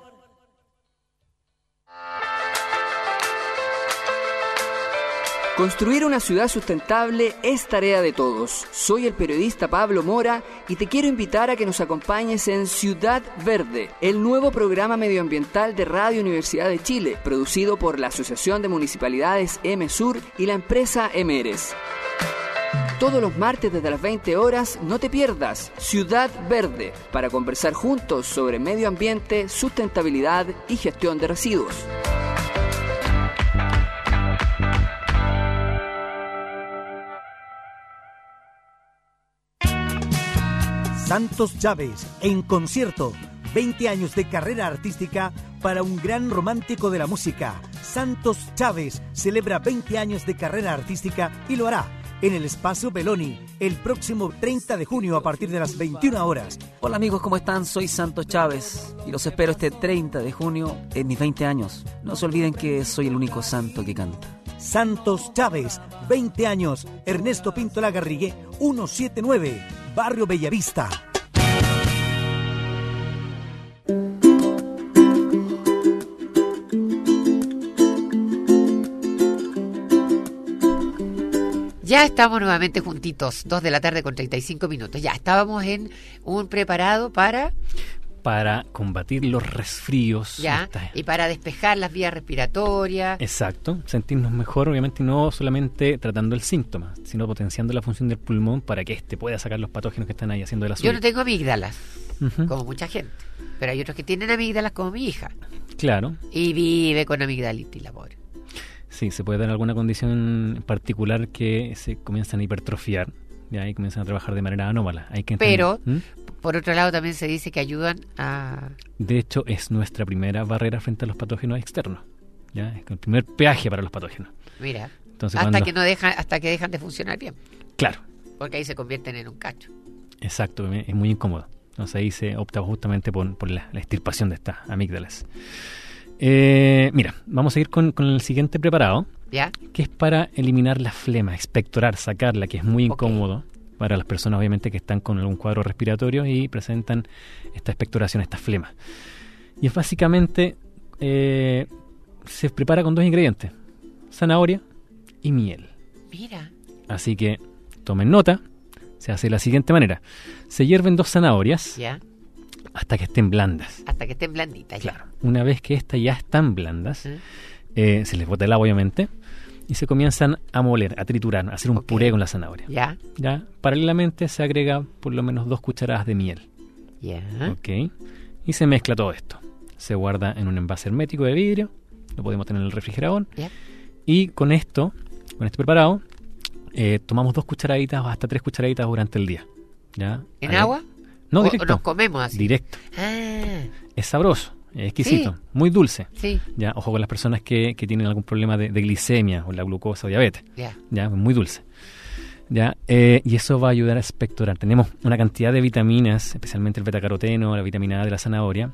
Construir una ciudad sustentable es tarea de todos. Soy el periodista Pablo Mora y te quiero invitar a que nos acompañes en Ciudad Verde, el nuevo programa medioambiental de Radio Universidad de Chile, producido por la Asociación de Municipalidades EMESUR y la empresa Emeres. Todos los martes desde las veinte horas, no te pierdas Ciudad Verde, para conversar juntos sobre medio ambiente, sustentabilidad y gestión de residuos. Santos Chávez, en concierto, veinte años de carrera artística para un gran romántico de la música. Santos Chávez celebra veinte años de carrera artística y lo hará en el Espacio Beloni el próximo treinta de junio a partir de las veintiuna horas. Hola amigos, ¿cómo están? Soy Santos Chávez y los espero este treinta de junio en mis veinte años. No se olviden que soy el único santo que canta. Santos Chávez, veinte años, Ernesto Pinto Lagarrigue, ciento setenta y nueve, Barrio Bellavista. Ya estamos nuevamente juntitos, dos de la tarde con treinta y cinco minutos. Ya estábamos en un preparado para... Para combatir los resfríos. Ya, esta... y para despejar las vías respiratorias. Exacto, sentirnos mejor, obviamente, no solamente tratando el síntoma, sino potenciando la función del pulmón para que éste pueda sacar los patógenos que están ahí haciendo de la suya. Yo no tengo amígdalas, uh-huh. como mucha gente, pero hay otros que tienen amígdalas como mi hija. Claro. Y vive con amigdalitis, la pobre. Sí, se puede dar alguna condición particular que se comienzan a hipertrofiar, ya ahí comienzan a trabajar de manera anómala. Hay que Pero, ¿Mm? por otro lado, también se dice que ayudan a... De hecho, es nuestra primera barrera frente a los patógenos externos. Ya es el primer peaje para los patógenos. Mira, Entonces, hasta cuando... que no dejan, hasta que dejan de funcionar bien. Claro. Porque ahí se convierten en un cacho. Exacto, es muy incómodo. Entonces ahí se opta justamente por, por la, la extirpación de estas amígdalas. Eh, mira, vamos a ir con, con el siguiente preparado. ¿Ya? Que es para eliminar la flema, expectorar, sacarla, que es muy incómodo okay. para las personas obviamente que están con algún cuadro respiratorio y presentan esta expectoración, esta flema. Y es básicamente, eh, se prepara con dos ingredientes, zanahoria y miel. Mira. Así que tomen nota, se hace de la siguiente manera. Se hierven dos zanahorias. ¿Ya? Hasta que estén blandas. Hasta que estén blanditas. Claro. Ya. Una vez que estas ya están blandas, ¿Mm? eh, se les bota el agua obviamente, y se comienzan a moler, a triturar, a hacer un okay. puré con la zanahoria. Ya. Ya. Paralelamente se agrega por lo menos dos cucharadas de miel. Ya. Ok. Y se mezcla todo esto. Se guarda en un envase hermético de vidrio, lo podemos tener en el refrigerador. Ya. Y con esto, con este preparado, eh, tomamos dos cucharaditas o hasta tres cucharaditas durante el día. ¿Ya? ¿En Ahí. agua? No, o, directo. ¿O nos comemos así? Directo. Ah. Es sabroso, es exquisito, sí. muy dulce. Sí. Ya, ojo con las personas que, que tienen algún problema de, de glicemia o la glucosa o diabetes. Yeah. Ya, muy dulce. Ya, eh, y eso va a ayudar a expectorar. Tenemos una cantidad de vitaminas, especialmente el betacaroteno, la vitamina A de la zanahoria,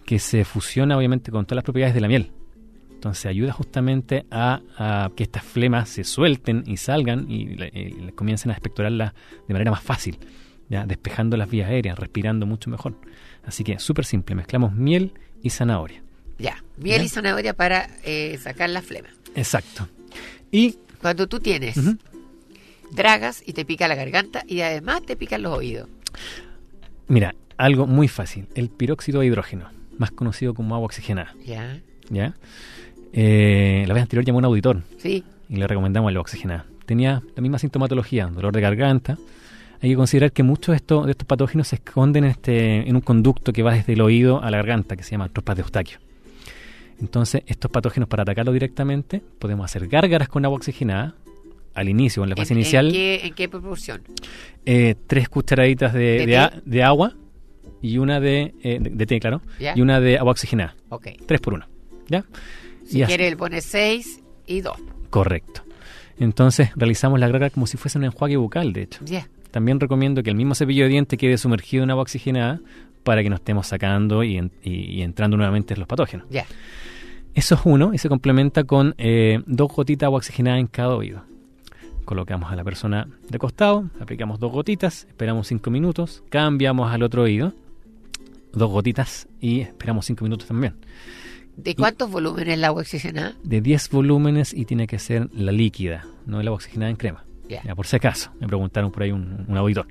que se fusiona obviamente con todas las propiedades de la miel. Entonces ayuda justamente a, a que estas flemas se suelten y salgan y, y, y comiencen a expectorarlas de manera más fácil, ¿ya? Despejando las vías aéreas, respirando mucho mejor. Así que súper simple, mezclamos miel y zanahoria. Ya, miel ¿Ya? y zanahoria para eh, sacar la flema. Exacto. Y cuando tú tienes, uh-huh. tragas y te pica la garganta y además te pican los oídos. Mira, algo muy fácil, el piróxido de hidrógeno, más conocido como agua oxigenada. Ya. ¿Ya? Eh, la vez anterior llamó a un auditor. Sí. Y le recomendamos el agua oxigenada. Tenía la misma sintomatología, dolor de garganta. Hay que considerar que muchos de estos, de estos patógenos se esconden en, este, en un conducto que va desde el oído a la garganta, que se llama tropas de Eustaquio. Entonces, estos patógenos, para atacarlos directamente, podemos hacer gárgaras con agua oxigenada al inicio, en la fase ¿En, inicial. ¿En qué, en qué proporción? Eh, tres cucharaditas de, ¿De, de, a, de agua y una de, eh, de, de té, claro, ¿Ya? y una de agua oxigenada. Ok. Tres por uno. ¿Ya? Si quiere, él pone seis y dos. Correcto. Entonces, realizamos la gárgara como si fuese un enjuague bucal, de hecho. Ya. Yeah. También recomiendo que el mismo cepillo de dientes quede sumergido en agua oxigenada para que no estemos sacando y, en, y, y entrando nuevamente los patógenos. Ya. Yeah. Eso es uno, y se complementa con eh, dos gotitas de agua oxigenada en cada oído. Colocamos a la persona de costado, aplicamos dos gotitas, esperamos cinco minutos, cambiamos al otro oído, dos gotitas y esperamos cinco minutos también. ¿De cuántos y, volúmenes el agua oxigenada? De diez volúmenes, y tiene que ser la líquida, no el agua oxigenada en crema. Yeah. Ya, por si acaso, me preguntaron por ahí un, un auditor.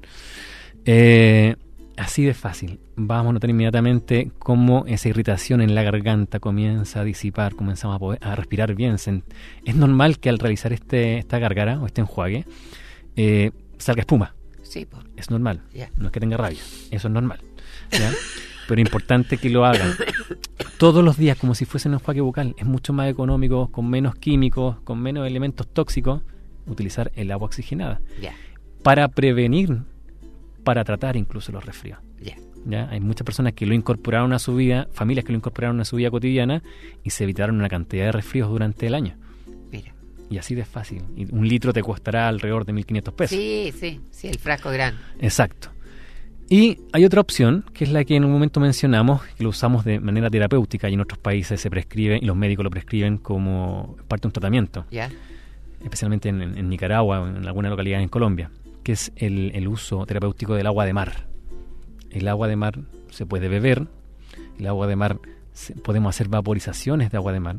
Eh, así de fácil. Vamos a notar inmediatamente cómo esa irritación en la garganta comienza a disipar, comenzamos a, poder, a respirar bien. Se, es normal que al realizar este esta gárgara o este enjuague eh, salga espuma. Sí, po. Es normal. Yeah. No es que tenga rabia, eso es normal. ¿Ya? Pero es importante que lo hagan todos los días como si fuese un enjuague bucal. Es mucho más económico, con menos químicos, con menos elementos tóxicos, utilizar el agua oxigenada. Yeah. Para prevenir, para tratar incluso los resfríos. Yeah. ¿Ya? Hay muchas personas que lo incorporaron a su vida, familias que lo incorporaron a su vida cotidiana y se evitaron una cantidad de resfríos durante el año. Mira. Y así de fácil. Y un litro te costará alrededor de mil quinientos pesos. Sí, sí, sí, el frasco grande. Exacto. Y hay otra opción, que es la que en un momento mencionamos, que lo usamos de manera terapéutica y en otros países se prescribe, y los médicos lo prescriben como parte de un tratamiento. ¿Ya? Especialmente en, en Nicaragua o en alguna localidad en Colombia, que es el, el uso terapéutico del agua de mar. El agua de mar se puede beber, el agua de mar se, podemos hacer vaporizaciones de agua de mar.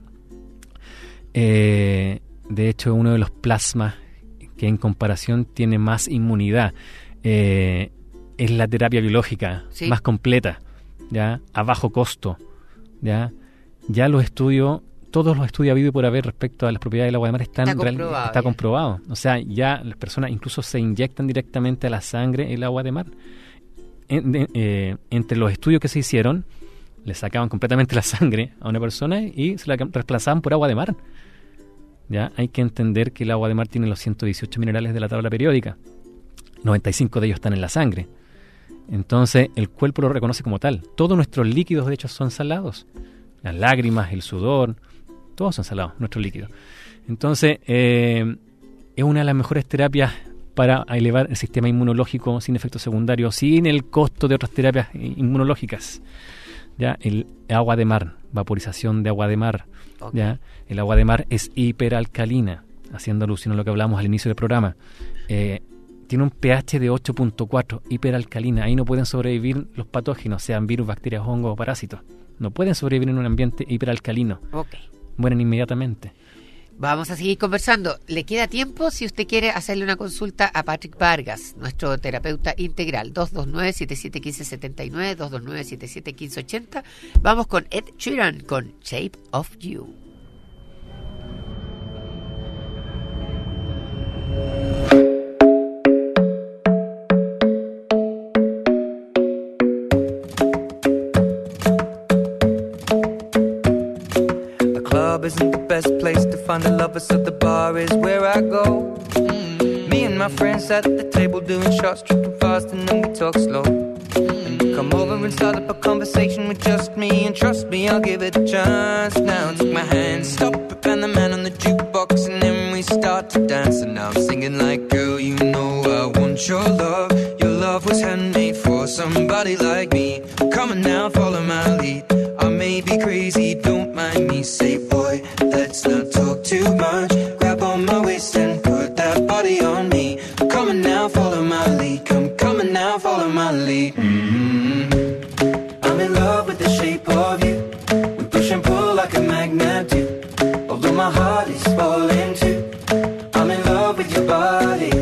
Eh, de hecho, uno de los plasmas que en comparación tiene más inmunidad eh, es la terapia biológica, ¿sí?, más completa, ya, a bajo costo, ya, ya los estudios, todos los estudios habidos por haber respecto a las propiedades del agua de mar están está comprobado, real, está comprobado. O sea, ya las personas incluso se inyectan directamente a la sangre el agua de mar. En, de, eh, entre los estudios que se hicieron, le sacaban completamente la sangre a una persona y se la reemplazaban por agua de mar. Ya, hay que entender que el agua de mar tiene los ciento dieciocho minerales de la tabla periódica. noventa y cinco de ellos están en la sangre. Entonces, el cuerpo lo reconoce como tal. Todos nuestros líquidos, de hecho, son salados. Las lágrimas, el sudor, todos son salados, nuestros líquidos. Entonces, eh, es una de las mejores terapias para elevar el sistema inmunológico sin efectos secundarios, sin el costo de otras terapias inmunológicas. Ya, el agua de mar, vaporización de agua de mar. Okay. Ya, el agua de mar es hiperalcalina, haciendo alusión a lo que hablamos al inicio del programa. Eh, tiene un pH de ocho punto cuatro, hiperalcalina. Ahí no pueden sobrevivir los patógenos, sean virus, bacterias, hongos o parásitos. No pueden sobrevivir en un ambiente hiperalcalino. Okay. Mueren inmediatamente. Vamos a seguir conversando. ¿Le queda tiempo si usted quiere hacerle una consulta a Patrick Vargas, nuestro terapeuta integral? dos dos nueve, siete siete uno cinco siete nueve, dos dos nueve, siete siete uno cinco ocho cero. Vamos con Ed Sheeran con Shape of You. Isn't the best place to find a lover, so the bar is where I go. Mm-hmm. Me and my friends at the table doing shots, tripping fast, and then we talk slow. Mm-hmm. And you come over and start up a conversation with just me, and trust me, I'll give it a chance. Now take my hand, stop it, and the man on the jukebox, and then we start to dance. And now I'm singing like, girl, you know I want your love. Your love was handmade for somebody like me. Come on now, follow my lead. I'm crazy, don't mind me. Say, boy, let's not talk too much. Grab on my waist and put that body on me. Come on now, follow my lead. Come, come on now, follow my lead. Mm-hmm. I'm in love with the shape of you. We push and pull like a magnet do. Although my heart is falling too. I'm in love with your body.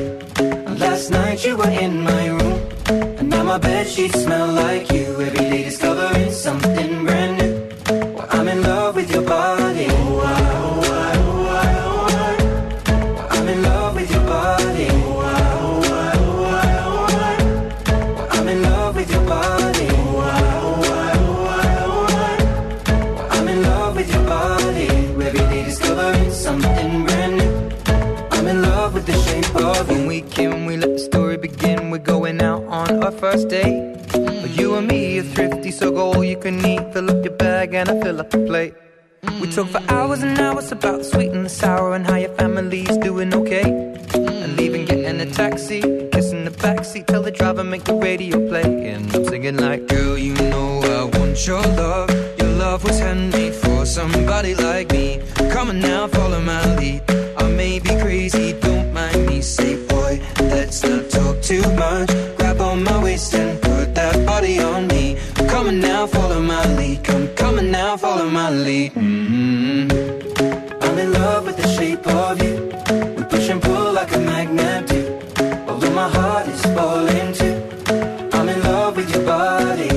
Last night you were in my room, and now my bedsheets smell like you. Every day discovering something brand new. Well, I'm in love with your body. Oh, I, oh, I, oh, I, oh, I. Well, I'm in love with your body. Oh, I, oh, I, oh, I, oh, I. Well, I'm in love with your body. Oh, I, oh, I, oh, I, oh, I. Well, I'm in love with your body. Every day discovering something brand new. I'm in love with the shape of you. When we came, we let the story begin. We're going out on our first date. But you and me are thrifty, so go all you can eat. Fill up your bag and I fill up the plate. We talk for hours and hours about the sweet and the sour and how your family's doing okay. And leaving, getting a taxi, kissing the backseat, tell the driver make the radio play. And I'm singing like, girl, you know I want your love. Your love was handmade for somebody like me. Come on now, follow my lead. I may be crazy, don't mind me. Say, boy, let's not talk too much. Grab on my waist and put that body on me. Come on now, follow my lead. Come, come on now, follow my lead. Mm-hmm. I'm in love with the shape of you. We push and pull like a magnet do. Although my heart is falling too. I'm in love with your body.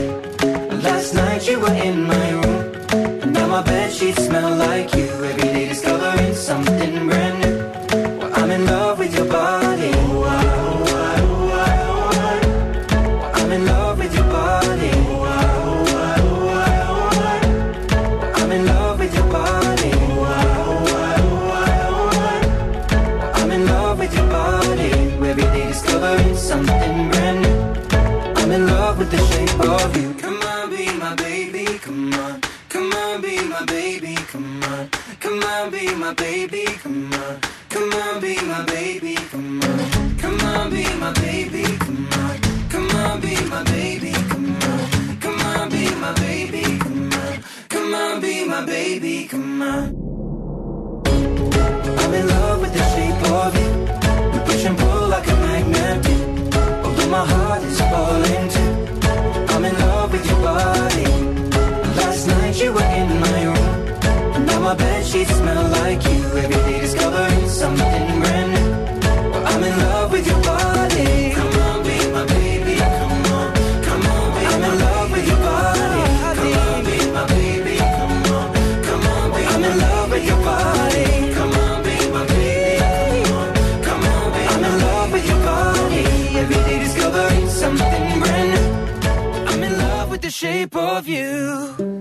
Last night you were in my room, and now my bedsheets smell like you. Every day discovering something brand new. Well, I'm in love with your body. Oh, I, oh, I, oh, I, oh, I. Well, I'm in love with your body. Oh, I, oh, I, oh, I, oh, I. Well, I'm in love with your body. Oh, I, oh, I, oh, I, oh, I. Well, I'm in love with your body. Every day discovering something brand new. I'm in love with the shape of you. Come on, be my baby, come on. Come on, be my baby, come on. Come on, be my baby, come on. Come on, be my baby, come on. Come on, be my baby, come on. Come on, be my baby, come on. Come on, be my baby, come on. Come on, be my baby, come on. I'm in love with the shape of you. We push and pull like a magnet do. Although my heart is falling too. I'm in love with your body. Last night you were in my room, and now my bedsheets smell like you. Every day discovering something brand new. Well, I'm in love with your body. Come on, be my baby. Come on, come on, be I'm in love with your body. Come on, be my baby. Come on, come on, be I'm in love with your body. Come on, be my baby. Come on, come on, be I'm in love with your body. Every day discovering something brand new. I'm in love with the shape of you.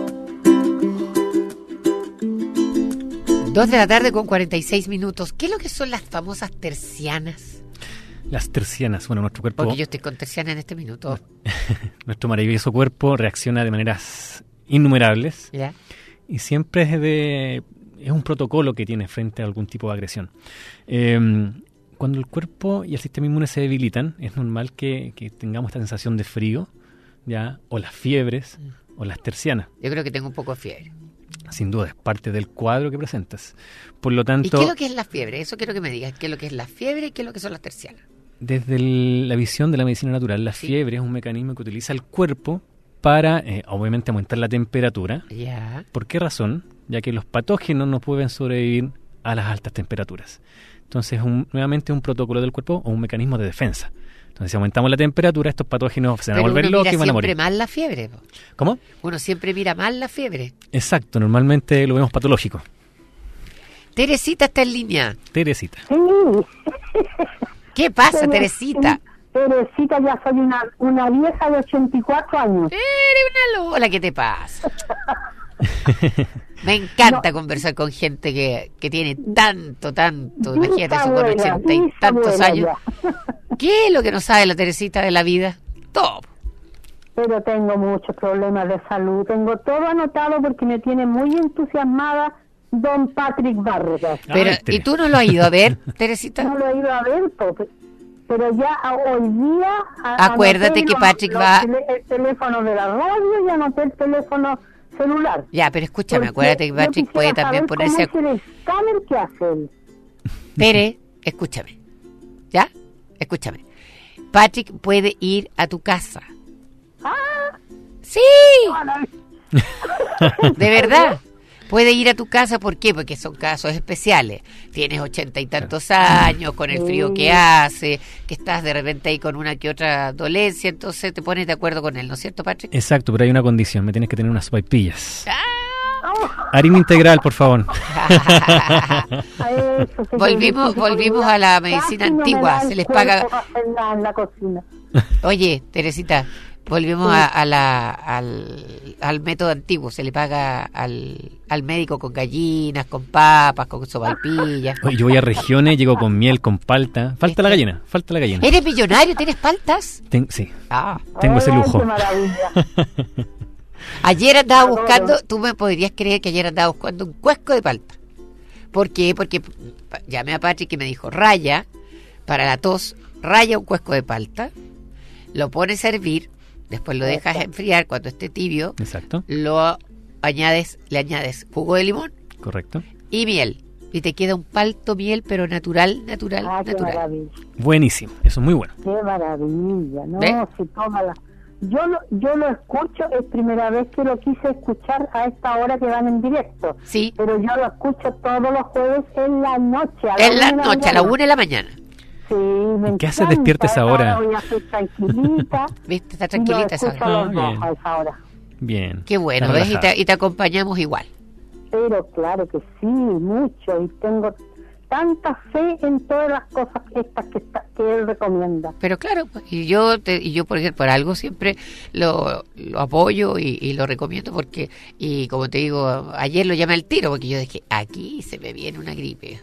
Dos de la tarde con cuarenta y seis minutos. ¿Qué es lo que son las famosas tercianas? Las tercianas, bueno, nuestro cuerpo... Porque yo estoy con terciana en este minuto. Nuestro maravilloso cuerpo reacciona de maneras innumerables. ¿Ya? Y siempre es de... es un protocolo que tiene frente a algún tipo de agresión. Eh, cuando el cuerpo y el sistema inmune se debilitan, es normal que, que tengamos esta sensación de frío, ¿ya? O las fiebres, mm. o las tercianas. Yo creo que tengo un poco de fiebre. Sin duda, es parte del cuadro que presentas. Por lo tanto... ¿Y qué es lo que es la fiebre? Eso quiero que me digas. ¿Qué es lo que es la fiebre y qué es lo que son las tercianas? Desde el, la visión de la medicina natural, la sí. fiebre es un mecanismo que utiliza el cuerpo para, eh, obviamente, aumentar la temperatura. Ya. ¿Por qué razón? Ya que los patógenos no pueden sobrevivir a las altas temperaturas. Entonces, un, nuevamente, un protocolo del cuerpo o un mecanismo de defensa. Entonces, si aumentamos la temperatura, estos patógenos se van a volver locos y van a morir. Pero uno mira siempre mal la fiebre. Po. ¿Cómo? Uno siempre mira mal la fiebre. Exacto, normalmente lo vemos patológico. Teresita está en línea. Teresita. Sí. ¿Qué pasa, Teresita? Teresita, ya soy una, una vieja de ochenta y cuatro años. Eres una lola, ¿qué te pasa? Me encanta no. conversar con gente que, que tiene tanto, tanto, imagínate eso con ochenta y tantos años. Ya. ¿Qué es lo que no sabe la Teresita de la vida? Todo. Pero tengo muchos problemas de salud, tengo todo anotado porque me tiene muy entusiasmada don Patrick Barrera. Pero, ¿y tú no lo has ido a ver, Teresita? No lo he ido a ver, pero ya hoy día... Acuérdate que Patrick los, va... Los, el teléfono de la radio y anoté el teléfono celular. Ya, pero escúchame, Porque acuérdate que yo Patrick quisiera puede también saber ponerse... ¿Cómo es el escáner que hace él? Tere, escúchame. ¿Ya? Escúchame. Patrick puede ir a tu casa. ¡Ah! ¡Sí! De verdad. Puede ir a tu casa, ¿por qué? Porque son casos especiales. Tienes ochenta y tantos años, con el frío que hace, que estás de repente ahí con una que otra dolencia, entonces te pones de acuerdo con él, ¿no es cierto, Patrick? Exacto, pero hay una condición, me tienes que tener unas sopaipillas. Harina integral, por favor. volvimos volvimos a la medicina antigua, se les paga... En la cocina. Oye, Teresita, volvemos a, a la, al, al método antiguo, se le paga al, al médico con gallinas, con papas, con sopaipillas. Oye, yo voy a regiones, llego con miel, con palta. Falta la gallina, falta la gallina. ¿Eres millonario? ¿Tienes paltas? Ten, sí, ah. tengo ese lujo. Qué maravilla. Ayer andaba buscando, tú me podrías creer que ayer andaba buscando un cuesco de palta. ¿Por qué? Porque llamé a Patrick que me dijo, raya, para la tos, raya un cuesco de palta, lo pones a hervir, después lo dejas enfriar cuando esté tibio. Exacto. Lo añades, le añades jugo de limón. Correcto. Y miel. Y te queda un palto miel, pero natural, natural, ah, qué natural. Maravilla. Buenísimo, eso es muy bueno. Qué maravilla, ¿no? ¿Ve? Si toma la... Yo lo, yo lo escucho, es primera vez que lo quise escuchar a esta hora que van en directo. Sí. Pero yo lo escucho todos los jueves en la noche. A en la noche, a la una de la mañana. Sí, me ¿Qué haces despierta esa hora? Voy a estar tranquilita. ¿Viste? Está tranquilita esa hora. Ah, bien. A esa hora. Bien. Qué bueno, ¿ves? Y te, y te acompañamos igual. Pero claro que sí, mucho. Y tengo tanta fe en todas las cosas estas que, está, que él recomienda. Pero claro, y yo, te, y yo por ejemplo, por algo siempre lo, lo apoyo y, y lo recomiendo porque, y como te digo, ayer lo llamé al tiro porque yo dije, aquí se me viene una gripe.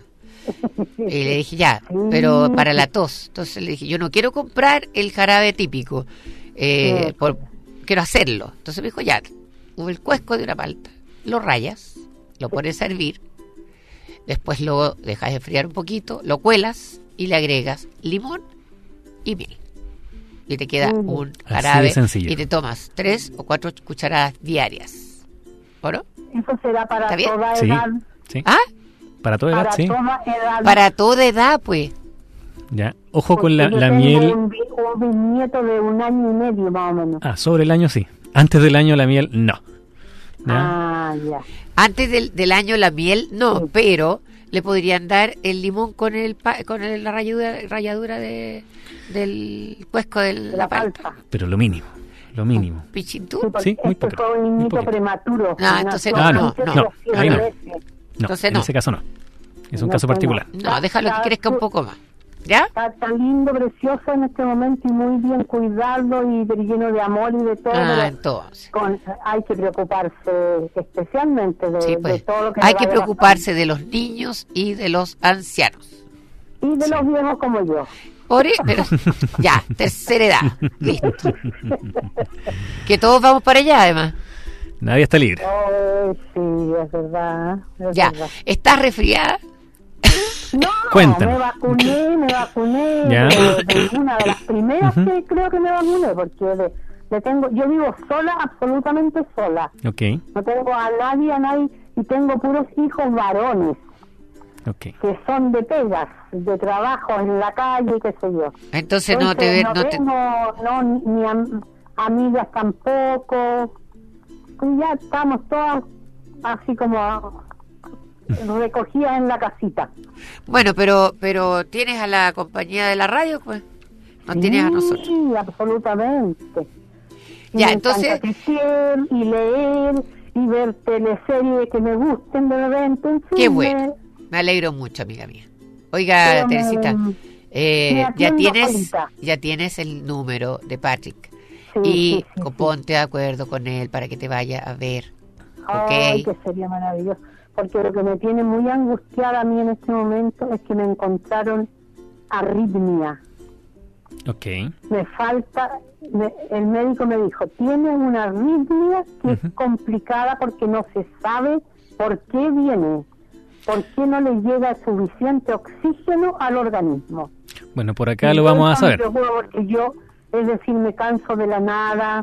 Y le dije, ya, pero para la tos. Entonces le dije, yo no quiero comprar el jarabe típico, eh, sí. por, quiero hacerlo. Entonces me dijo, ya, el cuesco de una palta, lo rayas, lo pones a hervir, después lo dejas enfriar un poquito, lo cuelas y le agregas limón y miel. Y te queda mm. un jarabe y te tomas tres o cuatro cucharadas diarias. ¿O no? Eso será para toda sí. edad. Sí. ¿Ah? Para toda edad, para sí. Toda edad. Para toda edad, pues. Ya, ojo Porque con la, yo la tengo miel. Un, un nieto de un año y medio más o menos. Ah, sobre el año sí. Antes del año la miel, no. ¿Ya? Ah, ya. Antes del, del año la miel, no, sí. Pero le podrían dar el limón con el con el, la ralladura, ralladura de, del cuesco de la, la palta. Pero lo mínimo, lo mínimo. ¿Pichintú? Sí, muy este poquito. fue un niñito prematuro. No, entonces no, ah, no, no, no, no, ahí no. No, entonces en no. ese caso no. Es un no, caso particular. No, no déjalo que crezca un poco más. ¿Ya? Está tan lindo, precioso en este momento y muy bien cuidado y lleno de amor y de todo. Ah, entonces. Con, hay que preocuparse especialmente de, sí, pues, de todo lo que hay que preocuparse de los niños y de los ancianos. Y de sí. los viejos como yo. Por, pero, ya, tercera edad. Listo. Que todos vamos para allá, además. Nadie está libre. Oh, sí, es verdad. Es ya, verdad. ¿estás resfriada? No, Cuéntame. me vacuné, me vacuné. ¿Ya? De, de una de las primeras uh-huh. que creo que me vacuné, porque de, de tengo, yo vivo sola, absolutamente sola. Okay. No tengo a nadie, a nadie, y tengo puros hijos varones. Okay. Que son de pegas, de trabajo en la calle, qué sé yo. Entonces, Entonces no te ve, no, no te... tengo, no, ni am, amigas tampoco. Y ya estamos todas así como recogidas en la casita. Bueno, pero pero tienes a la compañía de la radio, pues. No sí, tienes a nosotros. Sí, absolutamente. Y ya, me entonces. Tejer, y leer y ver teleseries que me gusten de repente. En fin, qué bueno. Me... me alegro mucho, amiga mía. Oiga, pero Teresita, me... eh, me ya tienes colita. ya tienes el número de Patrick. Sí, y sí, sí, ponte de acuerdo con él para que te vaya a ver. Ay, ¿okay? Que sería maravilloso. Porque lo que me tiene muy angustiada a mí en este momento es que me encontraron arritmia. Ok. Me falta, me, el médico me dijo, tiene una arritmia que uh-huh. es complicada porque no se sabe por qué viene, por qué no le llega suficiente oxígeno al organismo. Bueno, por acá y lo vamos a saber. Porque yo, es decir, me canso de la nada,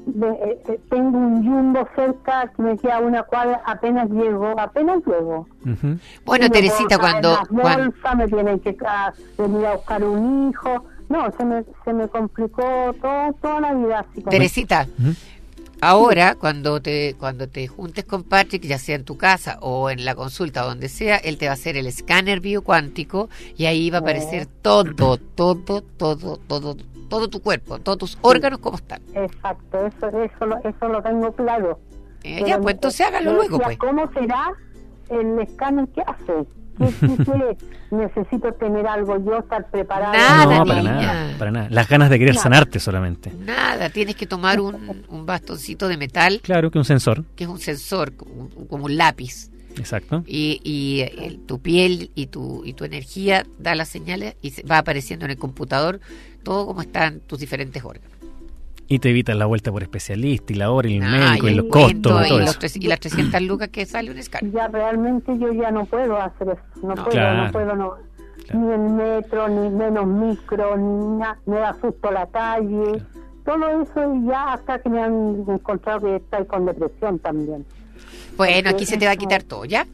de, eh, tengo un jumbo cerca que me queda una cuadra, apenas llego, apenas llego. Uh-huh. Bueno, Teresita, cuando... Las cuando... bolsas, me tienen que ah, venir a buscar un hijo. No, se me, se me complicó todo, toda la vida. Así como... Teresita, Uh-huh. ahora cuando te cuando te juntes con Patrick, ya sea en tu casa o en la consulta o donde sea, él te va a hacer el escáner biocuántico y ahí va a aparecer todo, todo, todo, todo, todo tu cuerpo, todos tus órganos como están. Exacto, eso eso lo, eso lo tengo claro. Eh, ya, pues entonces hágalo luego, pues. ¿Cómo será el escáner que hace? ¿Qué, qué, qué? Necesito tener algo yo, estar preparada. Nada, no, para niña. nada, para nada. Las ganas de querer Nada. sanarte solamente. Nada, tienes que tomar un, un bastoncito de metal, Claro que un sensor. que es un sensor, como, como un lápiz. Exacto. Y, y el- tu piel y tu y tu energía da las señales y se- va apareciendo en el computador todo como están tus diferentes órganos. Y te evitas la vuelta por especialista y la hora y el Ah, médico y y el los cuento costos y y, todo los eso. tres- y las trescientas lucas que sale un escáner. Ya realmente yo ya no puedo hacer eso, no, No. puedo, Claro. no puedo, no. Ni el metro, ni menos micro, ni nada, me da susto la calle, todo eso y ya hasta que me han encontrado que estoy con depresión también. Bueno, aquí se te va a quitar todo, ¿ya?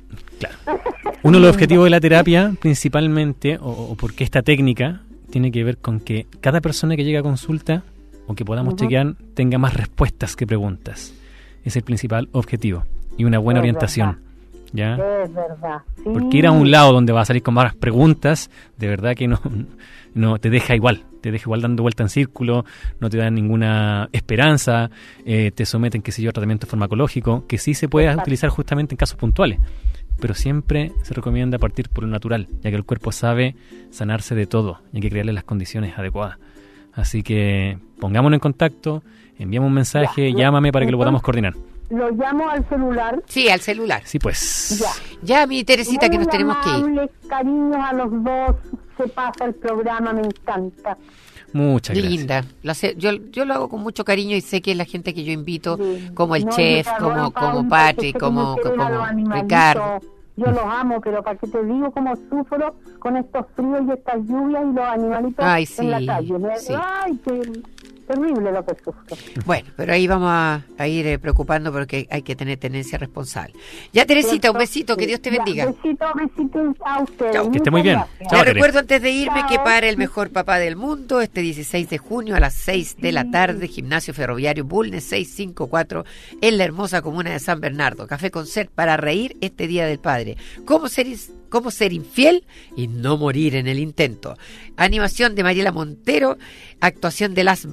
Uno de los objetivos de la terapia, principalmente, o, o porque esta técnica tiene que ver con que cada persona que llega a consulta o que podamos Ujú. chequear tenga más respuestas que preguntas. Es el principal objetivo. Y una buena Es orientación. ¿Ya? Es verdad. Sí. Porque ir a un lado donde va a salir con más preguntas, de verdad que no, no te deja igual. Te deja igual dando vuelta en círculo, no te da ninguna esperanza, eh, te someten, qué sé yo, a tratamiento farmacológico, que sí se puede Exacto. utilizar justamente en casos puntuales. Pero siempre se recomienda partir por lo natural, ya que el cuerpo sabe sanarse de todo y hay que crearle las condiciones adecuadas. Así que pongámonos en contacto, enviamos un mensaje, Ya, llámame para que lo entonces- podamos coordinar. Lo llamo al celular. Sí, al celular. Sí, pues. Ya. Ya, mi Teresita, que nos Muy tenemos que ir. amables, cariños a los dos, se pasa el programa, me encanta. Muchas gracias. Linda. Lo sé- yo, yo lo hago con mucho cariño y sé que la gente que yo invito, Sí. como el No, chef, yo te como, adoro, como Paula, Patrick, que sé como, que me quieren a los como animalitos. Ricardo. Yo los amo, pero para que te digo cómo sufro con estos fríos y estas lluvias y los animalitos Ay, en la sí, calle. Me- sí. Ay, qué terrible lo que sufro. Bueno, pero ahí vamos a, a ir eh, preocupando porque hay que tener tenencia responsable. Ya, Teresita, un besito, que Dios te Ya, bendiga. Besito, besito a ustedes. Chao. Que esté muy bien. Muchas gracias. Chao, Les Tere. recuerdo antes de irme que Chao. para el mejor papá del mundo, este dieciséis de junio a las seis de la tarde, Gimnasio Ferroviario Bulnes seiscientos cincuenta y cuatro en la hermosa comuna de San Bernardo. Café con Ser para reír este Día del Padre. ¿Cómo ser, is- cómo ser infiel y no morir en el intento? Animación de Mariela Montero, actuación de Las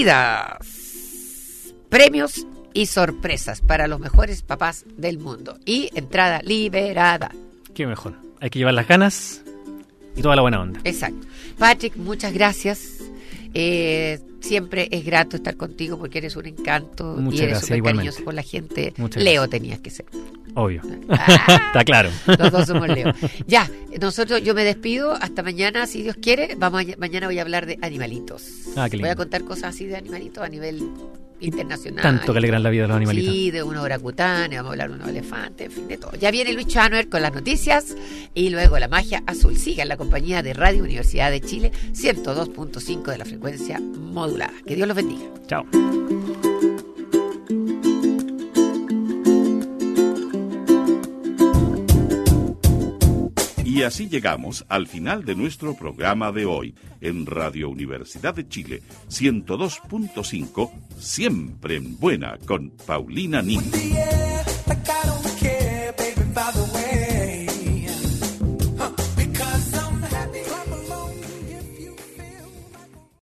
Bandidas. Premios y sorpresas para los mejores papás del mundo. Y entrada liberada. Qué mejor. Hay que llevar las ganas y toda la buena onda. Exacto. Patrick, muchas gracias. Eh, siempre es grato estar contigo porque eres un encanto Muchas y eres gracias, súper igualmente. cariñoso con la gente. Muchas Leo gracias. tenías que ser. Obvio. Ah. Está claro. Los dos somos Leo. Ya, nosotros, yo me despido. Hasta mañana, si Dios quiere. Vamos a- mañana voy a hablar de animalitos. Ah, qué Voy a lindo. contar cosas así de animalitos a nivel internacional. Tanto que alegran la vida de los animalitos. Sí, de una orangután, vamos a hablar de unos elefantes, en fin, de todo. Ya viene Luis Chanuer con las noticias y luego la magia azul. Siga en la compañía de Radio Universidad de Chile, ciento dos punto cinco de la frecuencia modulada. Que Dios los bendiga. Chao. Y así llegamos al final de nuestro programa de hoy en Radio Universidad de Chile, ciento dos punto cinco, siempre en buena, con Paulina Nin.